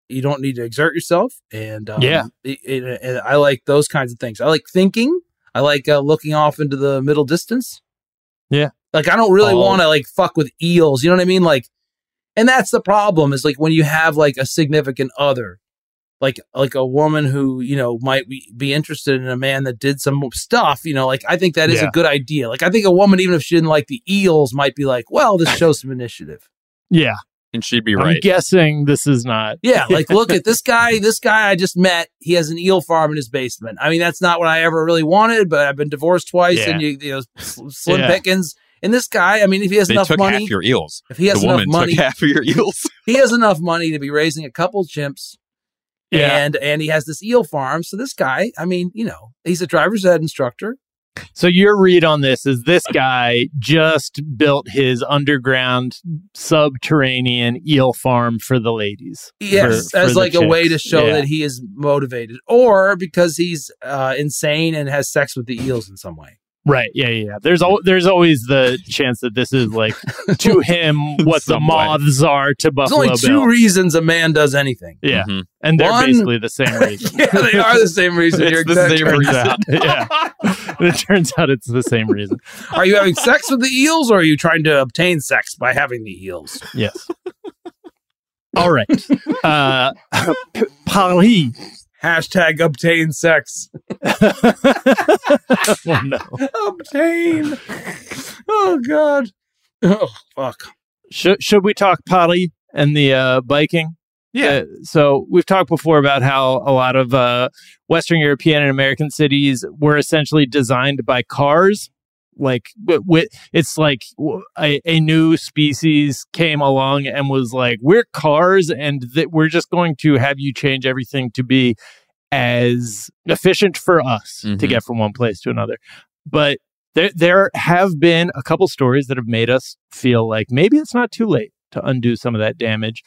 You don't need to exert yourself. And um, Yeah. it, it, and I like those kinds of things. I like thinking. I like uh, looking off into the middle distance. Yeah. Like, I don't really Oh. want to like fuck with eels. You know what I mean? Like, and that's the problem is like when you have like a significant other, like, like a woman who, you know, might be, be interested in a man that did some stuff, you know, like, I think that is Yeah. a good idea. Like, I think a woman, even if she didn't like the eels, might be like, well, this shows some initiative. Yeah. And she'd be I'm right. guessing this is not. Yeah, like look at this guy, this guy I just met, he has an eel farm in his basement. I mean, that's not what I ever really wanted, but I've been divorced twice Yeah. and you, you know, sl- slim Yeah. pickings. And this guy, I mean, if he has They enough took money, half your eels. if he has the enough woman money, took half of your eels. he has enough money to be raising a couple chimps. Yeah. And and he has this eel farm. So this guy, I mean, you know, he's a driver's ed instructor. So your read on this is this guy just built his underground subterranean eel farm for the ladies. Yes, for- as for the like a way to chicks. show Yeah. that he is motivated, or because he's uh, insane and has sex with the eels in some way. Right. Yeah, yeah, yeah. There's al- there's always the chance that this is like to him what the Some way. moths are to There's Buffalo only two Bill. reasons a man does anything. Yeah. Mhm. And they're One- basically the same reason. Yeah, they are the same reason. It's You're the exactly same right. reason. Turns out. Yeah. It turns out it's the same reason. Are you having sex with the eels, or are you trying to obtain sex by having the eels? Yes. All right. Uh P- Paris. Hashtag obtain sex. Oh no. Obtain. Oh God. Oh fuck. Should should we talk Paris and the uh, biking? Yeah. Uh, so we've talked before about how a lot of uh, Western European and American cities were essentially designed by cars. Like w- w- it's like w- a, a new species came along and was like, we're cars and th- we're just going to have you change everything to be as efficient for us to Mhm. get from one place to another. But there, there have been a couple stories that have made us feel like maybe it's not too late to undo some of that damage.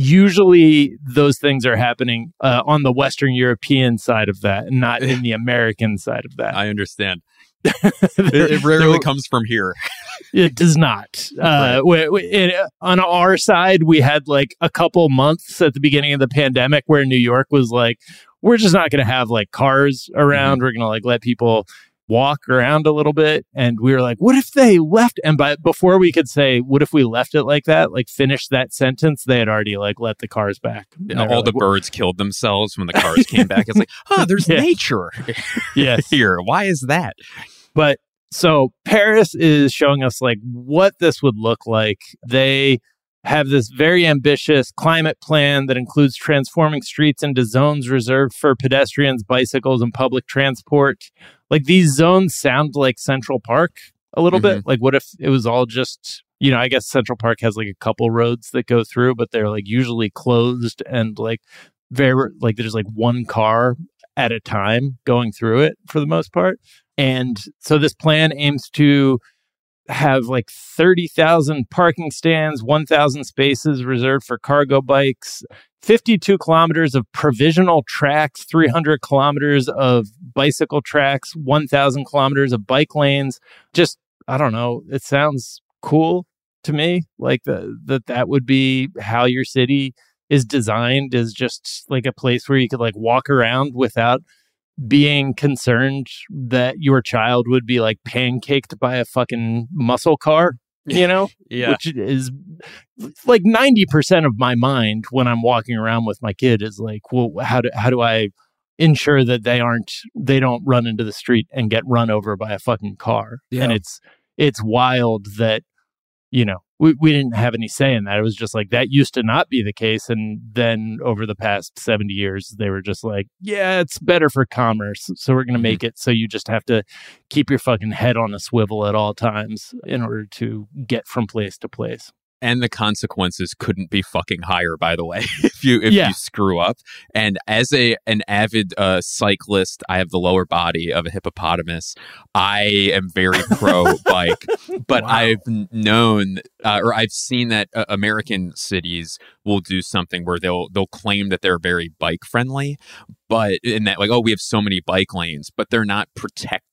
Usually those things are happening uh, on the Western European side of that and not in the American side of that. I understand. There- It, it rarely there- comes from here. It does not. Uh, we, we, it, on our side, we had like a couple months at the beginning of the pandemic where New York was like, we're just not going to have like cars around. Mm-hmm. We're going to like let people walk around a little bit. And we were like, what if they left? And by before we could say, what if we left it like that, like finish that sentence, they had already like let the cars back. And they were All the like, birds killed themselves when the cars came back. It's like, oh, there's Yeah. nature Yes. here. Why is that? But so Paris is showing us like what this would look like. They have this very ambitious climate plan that includes transforming streets into zones reserved for pedestrians, bicycles, and public transport. Like these zones sound like Central Park a little bit. Like what if it was all just, you know, I guess Central Park has like a couple roads that go through, but they're like usually closed and like very, like there's like one car at a time going through it for the most part. And so this plan aims to have like thirty thousand parking stands, one thousand spaces reserved for cargo bikes, fifty-two kilometers of provisional tracks, three hundred kilometers of bicycle tracks, one thousand kilometers of bike lanes. Just, I don't know. It sounds cool to me. Like the, that that would be how your city is designed, is just like a place where you could like walk around without being concerned that your child would be like pancaked by a fucking muscle car, you know? Yeah. Which is like ninety percent of my mind when I'm walking around with my kid is like, well, how do, how do I ensure that they aren't, they don't run into the street and get run over by a fucking car? Yeah. And it's, it's wild that, you know, we, we didn't have any say in that. It was just like that used to not be the case. And then over the past seventy years, they were just like, yeah, it's better for commerce. So we're going to Mhm. make it so you just have to keep your fucking head on a swivel at all times in order to get from place to place. And the consequences couldn't be fucking higher, by the way, if you if Yeah. you screw up. And as a an avid uh, cyclist, I have the lower body of a hippopotamus. I am very pro bike, but Wow. I've n- known uh, or I've seen that uh, American cities will do something where they'll they'll claim that they're very bike friendly, but in that like, oh, we have so many bike lanes, but they're not protected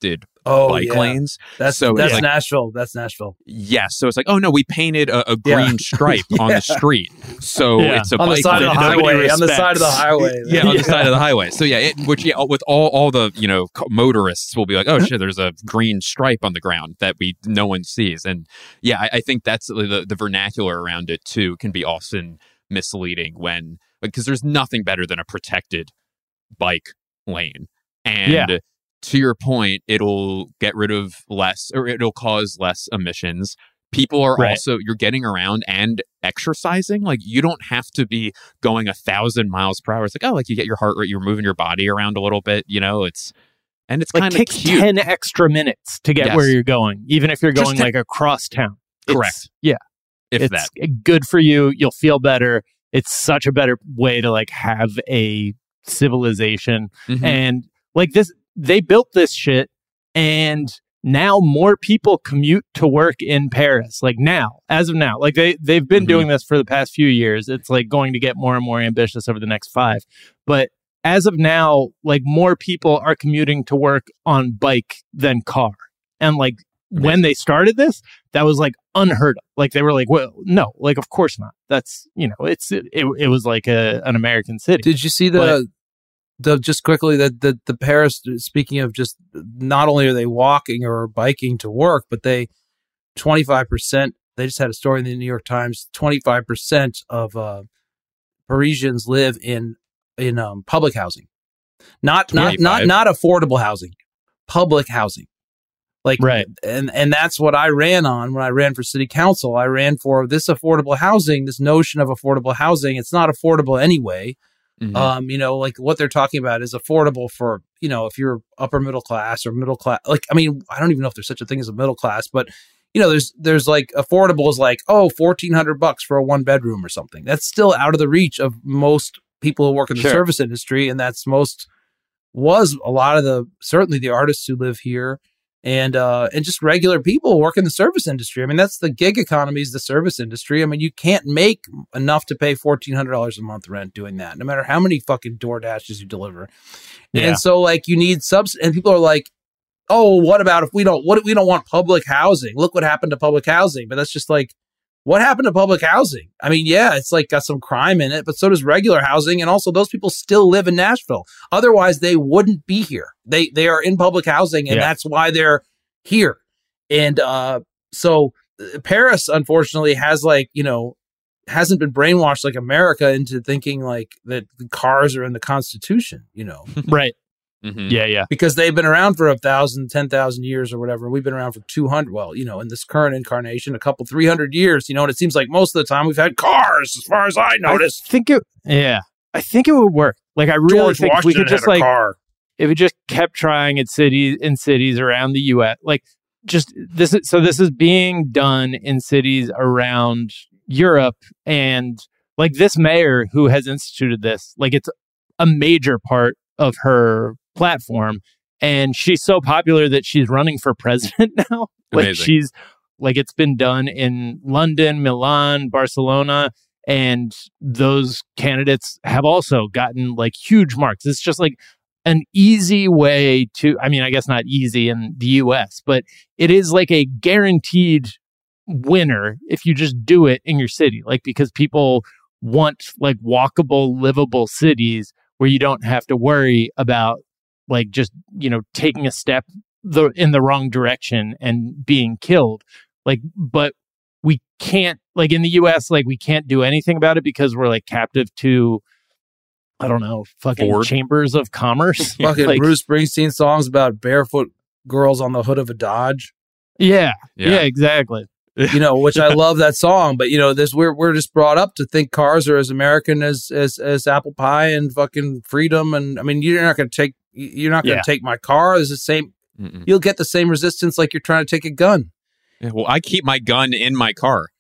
oh, bike yeah. lanes. That's so that's like, Nashville. That's Nashville. Yes. So it's like, oh no, we painted a, a green Yeah. stripe Yeah. on the street. So Yeah. it's a On the bike side of the lane. Nobody highway. On the side of the respects. highway. Yeah, on the side of the highway. So yeah, it, which yeah, with all all the you know co- motorists will be like, oh shit, there's a green stripe on the ground that we no one sees, and yeah, I, I think that's the the vernacular around it too can be often misleading when because there's nothing better than a protected bike lane, and Yeah. to your point, it'll get rid of less or it'll cause less emissions. People are Right. also, you're getting around and exercising. Like, you don't have to be going a thousand miles per hour. It's like, oh, like you get your heart rate, you're moving your body around a little bit, you know, it's, and it's Like kind of takes cute. ten extra minutes to get Yes. where you're going, even if you're Just going ten- like across town. It's- Correct. Yeah. if it's that. good for you. You'll feel better. It's such a better way to like have a civilization. Mhm. And like this, they built this shit and now more people commute to work in Paris. Like now, as of now, like they, they've been Mhm. doing this for the past few years. It's like going to get more and more ambitious over the next five. But as of now, like more people are commuting to work on bike than car. And like when they started this, that was like unheard of. Like they were like, well, no, like of course not. That's, you know, it's it, it, it was like a, an American city. Did you see the But- the just quickly that the the Paris? Speaking of just not only are they walking or biking to work, but they twenty five percent. They just had a story in the New York Times. Twenty five percent of uh, Parisians live in in um, public housing, not not not twenty-five? not affordable housing, public housing. Like Right. and and that's what I ran on when I ran for city council. I ran for this affordable housing, this notion of affordable housing. It's not affordable anyway. Mhm. Um, you know, like what they're talking about is affordable for, you know, if you're upper middle class or middle class. Like, I mean, I don't even know if there's such a thing as a middle class, but you know, there's there's like affordable is like, oh, fourteen hundred bucks for a one bedroom or something. That's still out of the reach of most people who work in the Sure. service industry, and that's most was a lot of the certainly the artists who live here. And uh, and just regular people who work in the service industry. I mean, that's the gig economy is the service industry. I mean, you can't make enough to pay fourteen hundred dollars a month rent doing that, no matter how many fucking door dashes you deliver. Yeah. And so, like, you need subs. And people are like, "Oh, what about if we don't? What if we don't want public housing? Look what happened to public housing." But that's just like, what happened to public housing? I mean, yeah, it's like got some crime in it, but so does regular housing. And also, those people still live in Nashville. Otherwise, they wouldn't be here. They they are in public housing, and Yeah. that's why they're here. And uh, so uh, Paris, unfortunately, has like, you know, hasn't been brainwashed like America into thinking like that the cars are in the Constitution, you know, Right. Mhm. Yeah. Yeah. because they've been around for a thousand, ten thousand years or whatever. We've been around for two hundred. Well, you know, in this current incarnation, a couple, three hundred years, you know, and it seems like most of the time we've had cars, as far as I noticed. I think it, yeah, I think it would work. Like, I really George think if we Washington could just had a like, car. if we just kept trying at cities in cities around the U S, like just this is, so this is being done in cities around Europe. And like this mayor who has instituted this, like it's a major part of her platform. And she's so popular that she's running for president now. Like Amazing. she's like, it's been done in London, Milan, Barcelona. And those candidates have also gotten like huge marks. It's just like an easy way to, I mean, I guess not easy in the U S, but it is like a guaranteed winner if you just do it in your city. Like, because people want like walkable, livable cities where you don't have to worry about like just, you know, taking a step the, in the wrong direction and being killed. Like, but we can't, like in the U S, like we can't do anything about it because we're like captive to, I don't know, fucking Ford. chambers of commerce. Fucking Like, Bruce Springsteen songs about barefoot girls on the hood of a Dodge. yeah, yeah, Yeah. exactly. You know, which I love that song, but you know, this we're we're just brought up to think cars are as American as as as apple pie and fucking freedom, and I mean, you're not going to take you're not going to Yeah. take my car. It's the same. Mm-mm. You'll get the same resistance like you're trying to take a gun. Yeah, well, I keep my gun in my car.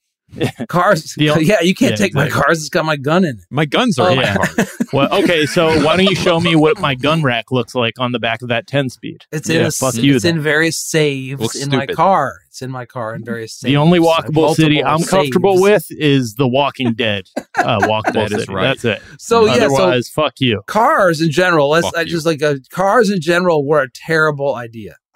Cars, The only- yeah, you can't yeah, take my exactly. cars. It's got my gun in it. My guns are Oh, in my yeah. car. Well, okay, so why don't you show me what my gun rack looks like on the back of that ten speed? It's Yeah, in a, fuck you It's then. in various saves Looks in my stupid. car. It's in my car in various saves. The only I have walkable city multiple I'm comfortable saves. with is the Walking Dead uh, walkable That is city. right. That's it. So yeah, so Otherwise, fuck you. cars in general. Let's Fuck I you. just like uh, cars in general were a terrible idea.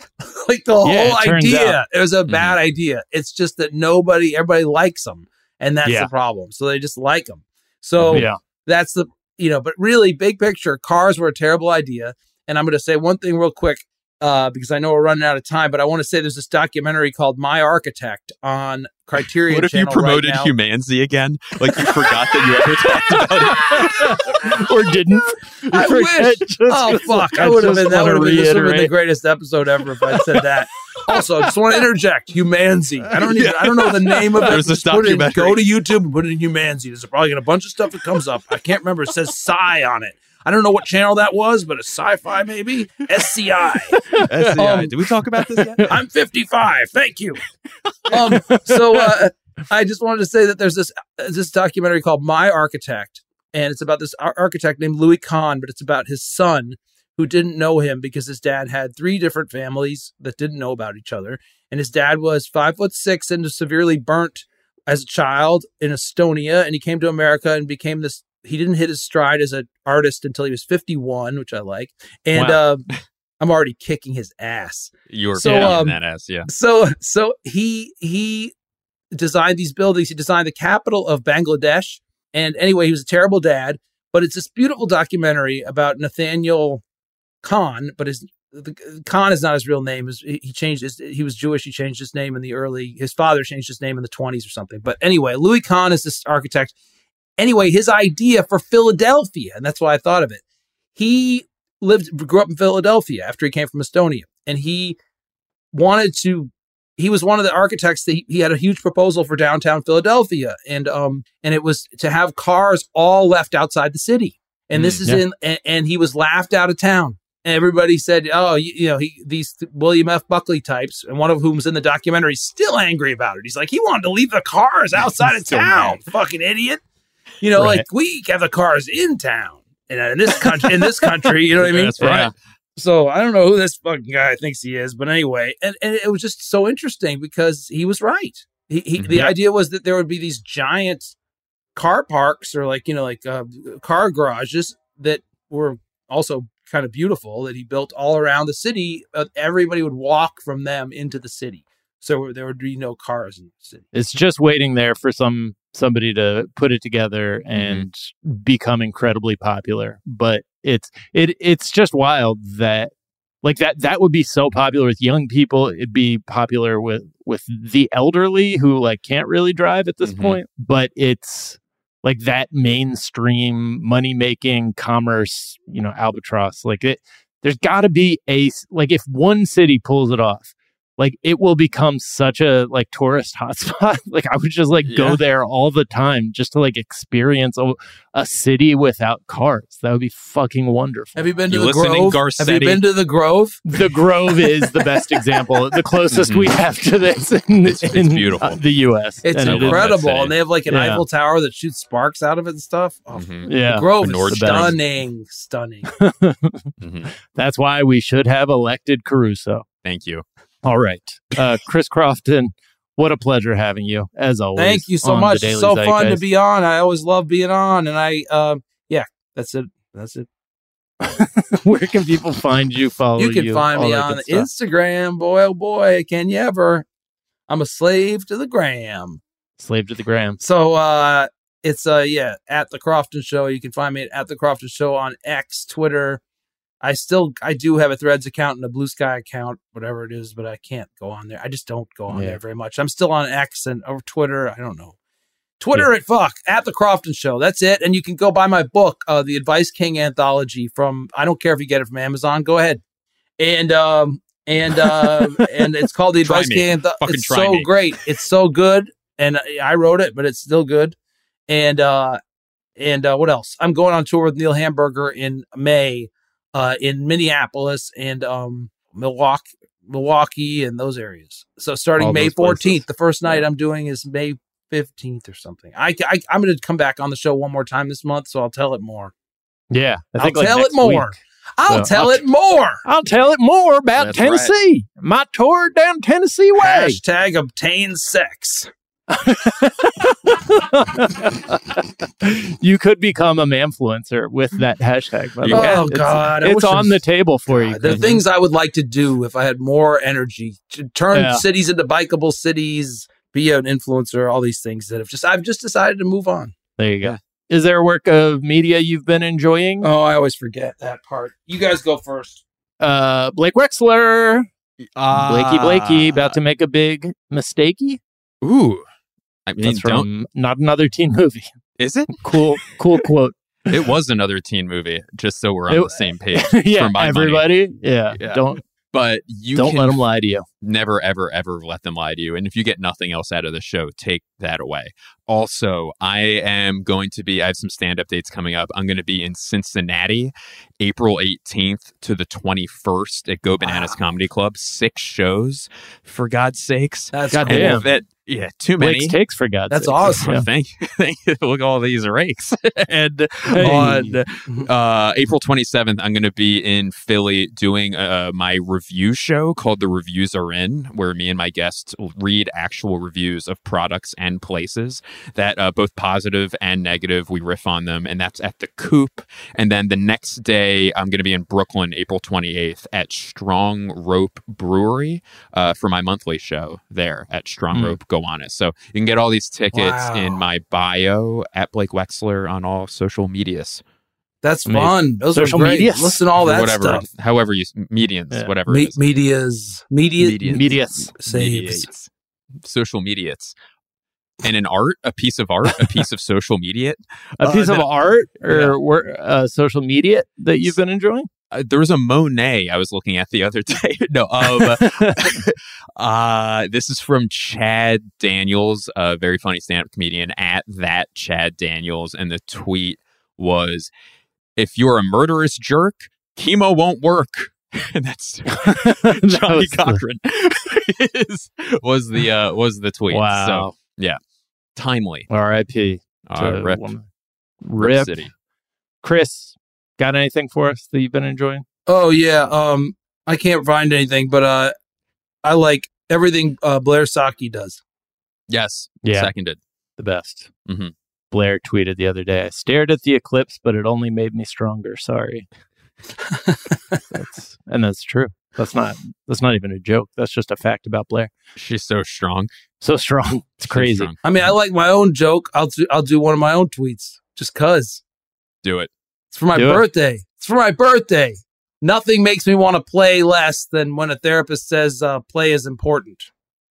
like the Yeah, whole it turns idea, out- it was a Mhm. bad idea. It's just that nobody, everybody likes them, and that's Yeah. the problem. So they just like them. So Yeah. that's the, you know, but really, big picture, cars were a terrible idea. And I'm going to say one thing real quick, uh, because I know we're running out of time, but I want to say there's this documentary called My Architect on Criterion What if you Channel promoted right now. Humanzy again? Like you forgot that you ever talked about it? Or didn't. I Forget wish. just Oh 'cause fuck! I I would have just been. That wanna would have been. This would have been the reiterate. greatest episode ever if I said that. Also, I just want to interject. Humanzy. I don't even. I don't know the name of it. There's this Just put it in- documentary. Go to YouTube and put it in Humanzy. There's probably got a bunch of stuff that comes up. I can't remember. It says Sci on it. I don't know what channel that was, but a sci-fi maybe. S C I. S C I. Um, Did we talk about this yet? I'm fifty-five. Thank you. Um, so uh, I just wanted to say that there's this this documentary called My Architect, and it's about this ar- architect named Louis Kahn, but it's about his son who didn't know him because his dad had three different families that didn't know about each other, and his dad was five foot six and severely burnt as a child in Estonia, and he came to America and became this. He didn't hit his stride as an artist until he was fifty-one, which I like, and Wow. uh, I'm already kicking his ass. You were So, beating um, that ass, yeah. So so he he designed these buildings. He designed the capital of Bangladesh. And anyway, he was a terrible dad. But it's this beautiful documentary about Nathaniel Kahn. But his the, Kahn is not his real name. He, he changed his. He was Jewish. He changed his name in the early. His father changed his name in the twenties or something. But anyway, Louis Kahn is this architect. Anyway, his idea for Philadelphia, and that's why I thought of it. He lived, grew up in Philadelphia after he came from Estonia, and he wanted to. He was one of the architects that he, he had a huge proposal for downtown Philadelphia, and um, and it was to have cars all left outside the city. And this Mm, is yeah. in, and, and he was laughed out of town. And everybody said, "Oh, you, you know, he these William F. Buckley types," and one of whom's in the documentary, is still angry about it. He's like, he wanted to leave the cars outside of Still town, mad. fucking idiot. You know, Right. like we have the cars in town, and in this country, in this country, you know what I mean? That's right. Yeah. So I don't know who this fucking guy thinks he is, but anyway, and, and it was just so interesting because he was right. He, he the Yeah. idea was that there would be these giant car parks or like you know like uh, car garages that were also kind of beautiful that he built all around the city. Uh, everybody would walk from them into the city, so there would be no cars in the city. It's just waiting there for some somebody to put it together and become incredibly popular. But it's it it's just wild that like that that would be so popular with young people. It'd be popular with with the elderly who like can't really drive at this Mhm. point. But it's like that mainstream money making commerce, you know, albatross. Like it, there's got to be a s- like if one city pulls it off. Like it will become such a like tourist hotspot. Like I would just like Yeah. go there all the time just to like experience a, a city without cars. That would be fucking wonderful. Have you been to You the listening, Grove? Have you Garcetti? been to the Grove? The Grove is the best example, the closest we have to this in, It's- it's in, beautiful. uh, the U S. It's And it is- incredible, city. and they have like an Yeah. Eiffel Tower that shoots sparks out of it and stuff. Oh, Mhm. yeah, the Grove is Nordstrom. stunning, stunning. Mhm. that's why we should have elected Caruso. Thank you. All right, uh, Chris Crofton, what a pleasure having you as always. Thank you so on much. the It's Daily so fun to Zeitgeist. be on. I always love being on, and I, um, yeah, that's it. That's it. Where can people find you? Follow you? you can find all me that on good stuff? Instagram. Boy, oh boy, can you ever? I'm a slave to the gram. Slave to the gram. So uh, it's uh, yeah, at the Crofton Show. You can find me at the Crofton Show on X, Twitter. I still, I do have a Threads account and a Blue Sky account, whatever it is, but I can't go on there. I just don't go on Yeah. there very much. I'm still on X and or Twitter. I don't know. Twitter at fuck at the Crofton Show. That's it. And you can go buy my book, uh, the Advice King Anthology. From I don't care if you get it from Amazon. Go ahead. And um and uh and it's called the Try Advice me. King Anthology. Fucking It's try so me. great. It's so good. And I wrote it, but it's still good. And uh and uh, what else? I'm going on tour with Neil Hamburger in May, uh, in Minneapolis and um Milwaukee, Milwaukee, and those areas. So starting All May those fourteenth, places. the first night I'm doing is May fifteenth or something. I, I I'm going to come back on the show one more time this month, so I'll tell it more. Yeah, I I'll think like tell it next more. week. I'll So, tell I'll- it more. I'll tell it more about That's Tennessee. My tour down Tennessee way. Hashtag obtain sex. You could become a manfluencer with that hashtag. By the way. Oh, It's- God. I It's wish I on was- the table for you. God, the things I would like to do if I had more energy to turn Yeah. cities into bikeable cities, be an influencer, all these things that have just, I've just decided to move on. There you go. Is there a work of media you've been enjoying? Oh, I always forget that part. You guys go first. Uh, Blake Wexler. Uh, Blakey Blakey about to make a big mistakey. Ooh. I mean, That's don't, from Not Another Teen Movie. is it? Cool, cool quote. It was another teen movie, just so we're on It- the same page. Yeah, for my everybody. Yeah, Yeah. don't But you don't can let them lie to you. never, ever, ever let them lie to you. And if you get nothing else out of the show, take that away. Also, I am going to be, I have some stand-up dates coming up. I'm going to be in Cincinnati, April eighteenth to the twenty-first at Go Bananas Wow. Comedy Club. Six shows, for God's sakes. That's God cool. damn. And that, yeah, too many. Blake's takes for God's That's sake. awesome. Yeah. Thank you. Thank you. Look at all these rakes. And Hey. on uh, April twenty-seventh, I'm going to be in Philly doing uh, my review show called The Reviews Are In, where me and my guests read actual reviews of products and places that uh, both positive and negative. We riff on them, and that's at the Coop. And then the next day, I'm going to be in Brooklyn, April twenty-eighth at Strong Rope Brewery uh, for my monthly show there at Strong Mm. Rope Gowanus. So you can get all these tickets Wow. in my bio at Blake Wexler on all social medias. That's Amazing. fun. Those Social are great. medias. Listen to all Or that whatever, stuff. however you, medians, Yeah. whatever Me- it is. medias. Media. Medias. Medias. Saves. Mediates. Social mediates. And an art, a piece of art, a piece of social media. A Uh, piece of that- art or Yeah. wor- uh, social media that you've been enjoying? Uh, there was a Monet I was looking at the other day. no, um, uh, this is from Chad Daniels, a very funny stand-up comedian, at that Chad Daniels, and the tweet was, "If you're a murderous jerk, chemo won't work." And that's That Johnny was the- Cochran is, was the uh, was the tweet. Wow. So yeah, timely. R I P Uh, to rip, one- rip Rip. City. Chris, got anything for us that you've been enjoying? Oh yeah. Um, I can't find anything, but uh, I like everything uh, Blair Saki does. Yes, Yeah. seconded. The best. Mhm. Blair tweeted the other day, I stared at the eclipse, but it only made me stronger. Sorry. That's, and that's true. That's not that's not even a joke. That's just a fact about Blair. She's so strong. So strong. It's So crazy. strong. I mean, I like my own joke. I'll do, I'll do one of my own tweets just cause Do it. it's for my Do it. birthday. It's for my birthday. Nothing makes me want to play less than when a therapist says uh, play is important.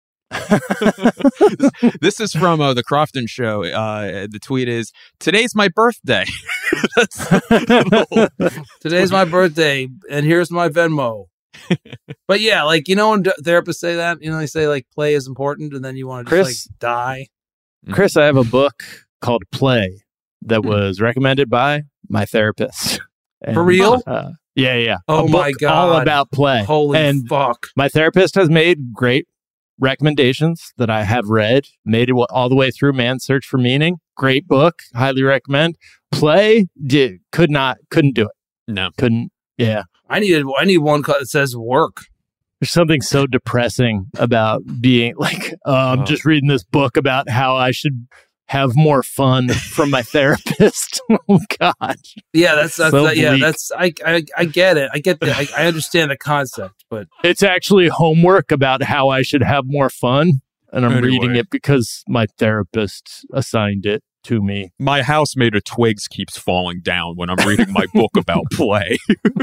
This is from uh, the Crofton Show. Uh, the tweet is, "Today's my birthday." That's- Today's my birthday, and here's my Venmo. But yeah, like, you know, when d- therapists say that, you know, they say like play is important, and then you want to just Chris- like die. Chris, I have a book called Play that was recommended by my therapist. And, For real? Uh, yeah, yeah. Oh A my book All God. about play. Holy and fuck! my therapist has made great recommendations that I have read, made it all the way through Man's Search for Meaning. Great book. Highly recommend. Play, did, could not, couldn't do it. no. Couldn't. Yeah. I needed I need one called that says work. There's something so depressing about being like, uh, I'm Oh. just reading this book about how I should have more fun from my therapist. Oh, God. Yeah, that's that's So that, yeah, bleak. that's I, I I get it. I get the I, I understand the concept, but It's actually homework about how I should have more fun. And I'm Anyway. reading it because my therapist assigned it to me. My house made of twigs keeps falling down when I'm reading my book about play.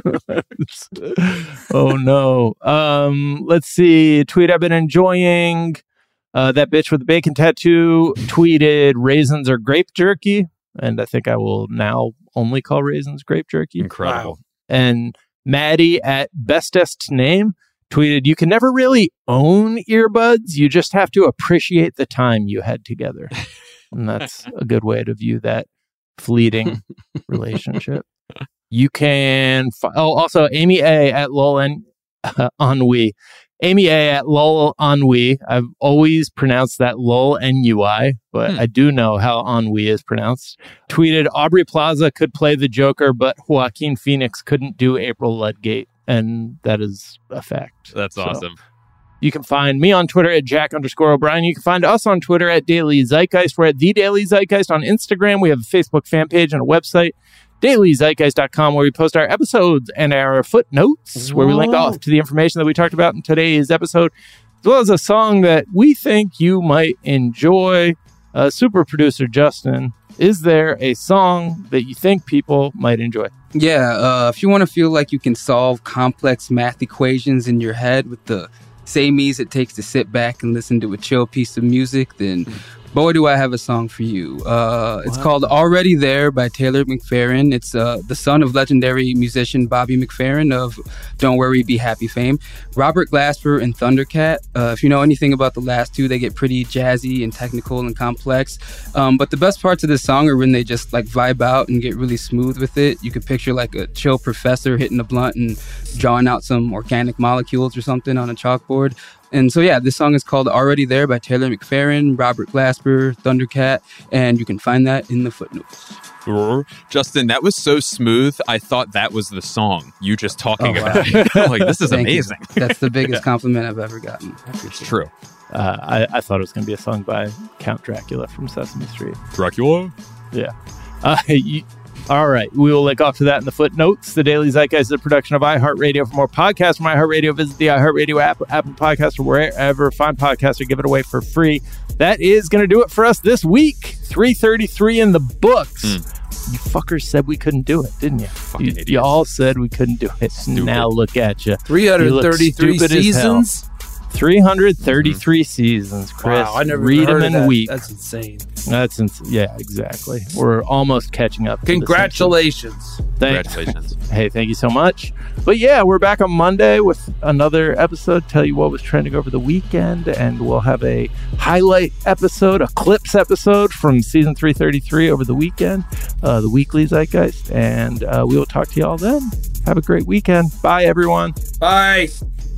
Oh no. Um, let's see. Tweet I've been enjoying. Uh, that bitch with the bacon tattoo tweeted raisins are grape jerky. And I think I will now only call raisins grape jerky. Incredible. And Maddie at bestest name tweeted, you can never really own earbuds. You just have to appreciate the time you had together. And that's a good way to view that fleeting relationship. You can, fi- oh, also Amy A at lol and uh, ennui. Amy A at lol ennui. I've always pronounced that lol N U I, but Hmm. I do know how ennui is pronounced. Tweeted, Aubrey Plaza could play the Joker, but Joaquin Phoenix couldn't do April Ludgate. And that is a fact. That's So, awesome. You can find me on Twitter at Jack underscore O'Brien. You can find us on Twitter at Daily Zeitgeist. We're at The Daily Zeitgeist on Instagram. We have a Facebook fan page and a website, daily zeitgeist dot com, where we post our episodes and our footnotes, where we link off to the information that we talked about in today's episode, as well as a song that we think you might enjoy. Uh, super producer Justin, is there a song that you think people might enjoy? Yeah, uh, if you want to feel like you can solve complex math equations in your head with the same ease it takes to sit back and listen to a chill piece of music, then boy, do I have a song for you. Uh, it's called Already There by Taylor McFerrin. It's uh, the son of legendary musician Bobby McFerrin of Don't Worry, Be Happy fame. Robert Glasper and Thundercat. Uh, if you know anything about the last two, they get pretty jazzy and technical and complex. Um, but the best parts of this song are when they just like vibe out and get really smooth with it. You could picture like a chill professor hitting a blunt and drawing out some organic molecules or something on a chalkboard. And so, yeah, this song is called Already There by Taylor McFerrin, Robert Glasper, Thundercat, and you can find that in the footnotes. Justin, that was so smooth. I thought that was the song you just talking oh, wow. about it. I'm like, this is Thank amazing. You. That's the biggest yeah. compliment I've ever gotten. It's true. Uh, I, I thought it was going to be a song by Count Dracula from Sesame Street. Dracula? Yeah. Uh, you, all right. We will link off to that in the footnotes. The Daily Zeitgeist is a production of iHeartRadio. For more podcasts from iHeartRadio, visit the iHeartRadio app, Apple Podcasts, or wherever fine podcasts are. Give it away for free. That is going to do it for us this week. three thirty-three in the books. Mm. You fuckers said we couldn't do it, didn't you? You, you all said we couldn't do it. Stupid. Now look at you. three hundred thirty-three seasons? three hundred thirty-three mm-hmm. seasons, Chris. Wow, I never Read heard them of and that. weep. That's insane. That's ins- yeah, exactly. We're almost catching up. Congratulations. Thank- Congratulations. Hey, thank you so much. But yeah, we're back on Monday with another episode. Tell you what was trending over the weekend, and we'll have a highlight episode, a clips episode from season three thirty-three over the weekend, uh, the weekly Zeitgeist, and uh, we will talk to you all then. Have a great weekend. Bye, everyone. Bye.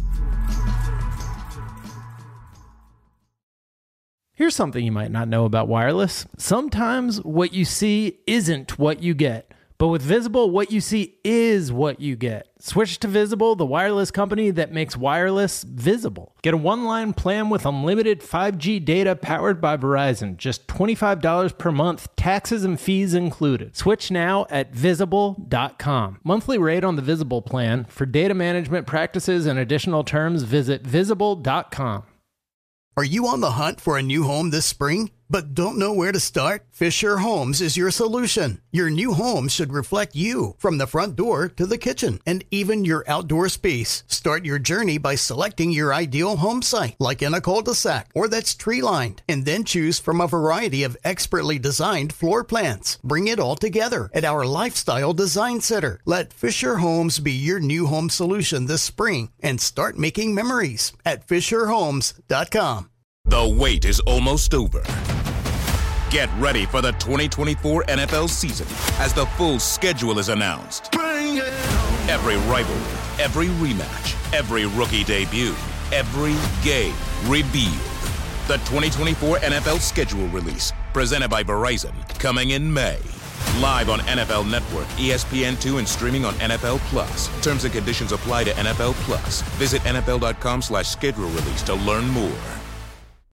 Here's something you might not know about wireless. Sometimes what you see isn't what you get. But with Visible, what you see is what you get. Switch to Visible, the wireless company that makes wireless visible. Get a one-line plan with unlimited five G data powered by Verizon. Just twenty-five dollars per month, taxes and fees included. Switch now at visible dot com. Monthly rate on the Visible plan. For data management practices and additional terms, visit visible dot com. Are you on the hunt for a new home this spring, but don't know where to start? Fisher Homes is your solution. Your new home should reflect you, from the front door to the kitchen, and even your outdoor space. Start your journey by selecting your ideal home site, like in a cul-de-sac or that's tree-lined, and then choose from a variety of expertly designed floor plans. Bring it all together at our Lifestyle Design Center. Let Fisher Homes be your new home solution this spring, and start making memories at fisher homes dot com. The wait is almost over. Get ready for the twenty twenty-four N F L season as the full schedule is announced. Every rivalry, every rematch, every rookie debut, every game revealed. The twenty twenty-four N F L schedule release, presented by Verizon, coming in May. Live on N F L Network, E S P N two, and streaming on N F L Plus. Terms and conditions apply to N F L Plus. Visit N F L dot com slash schedule release to learn more.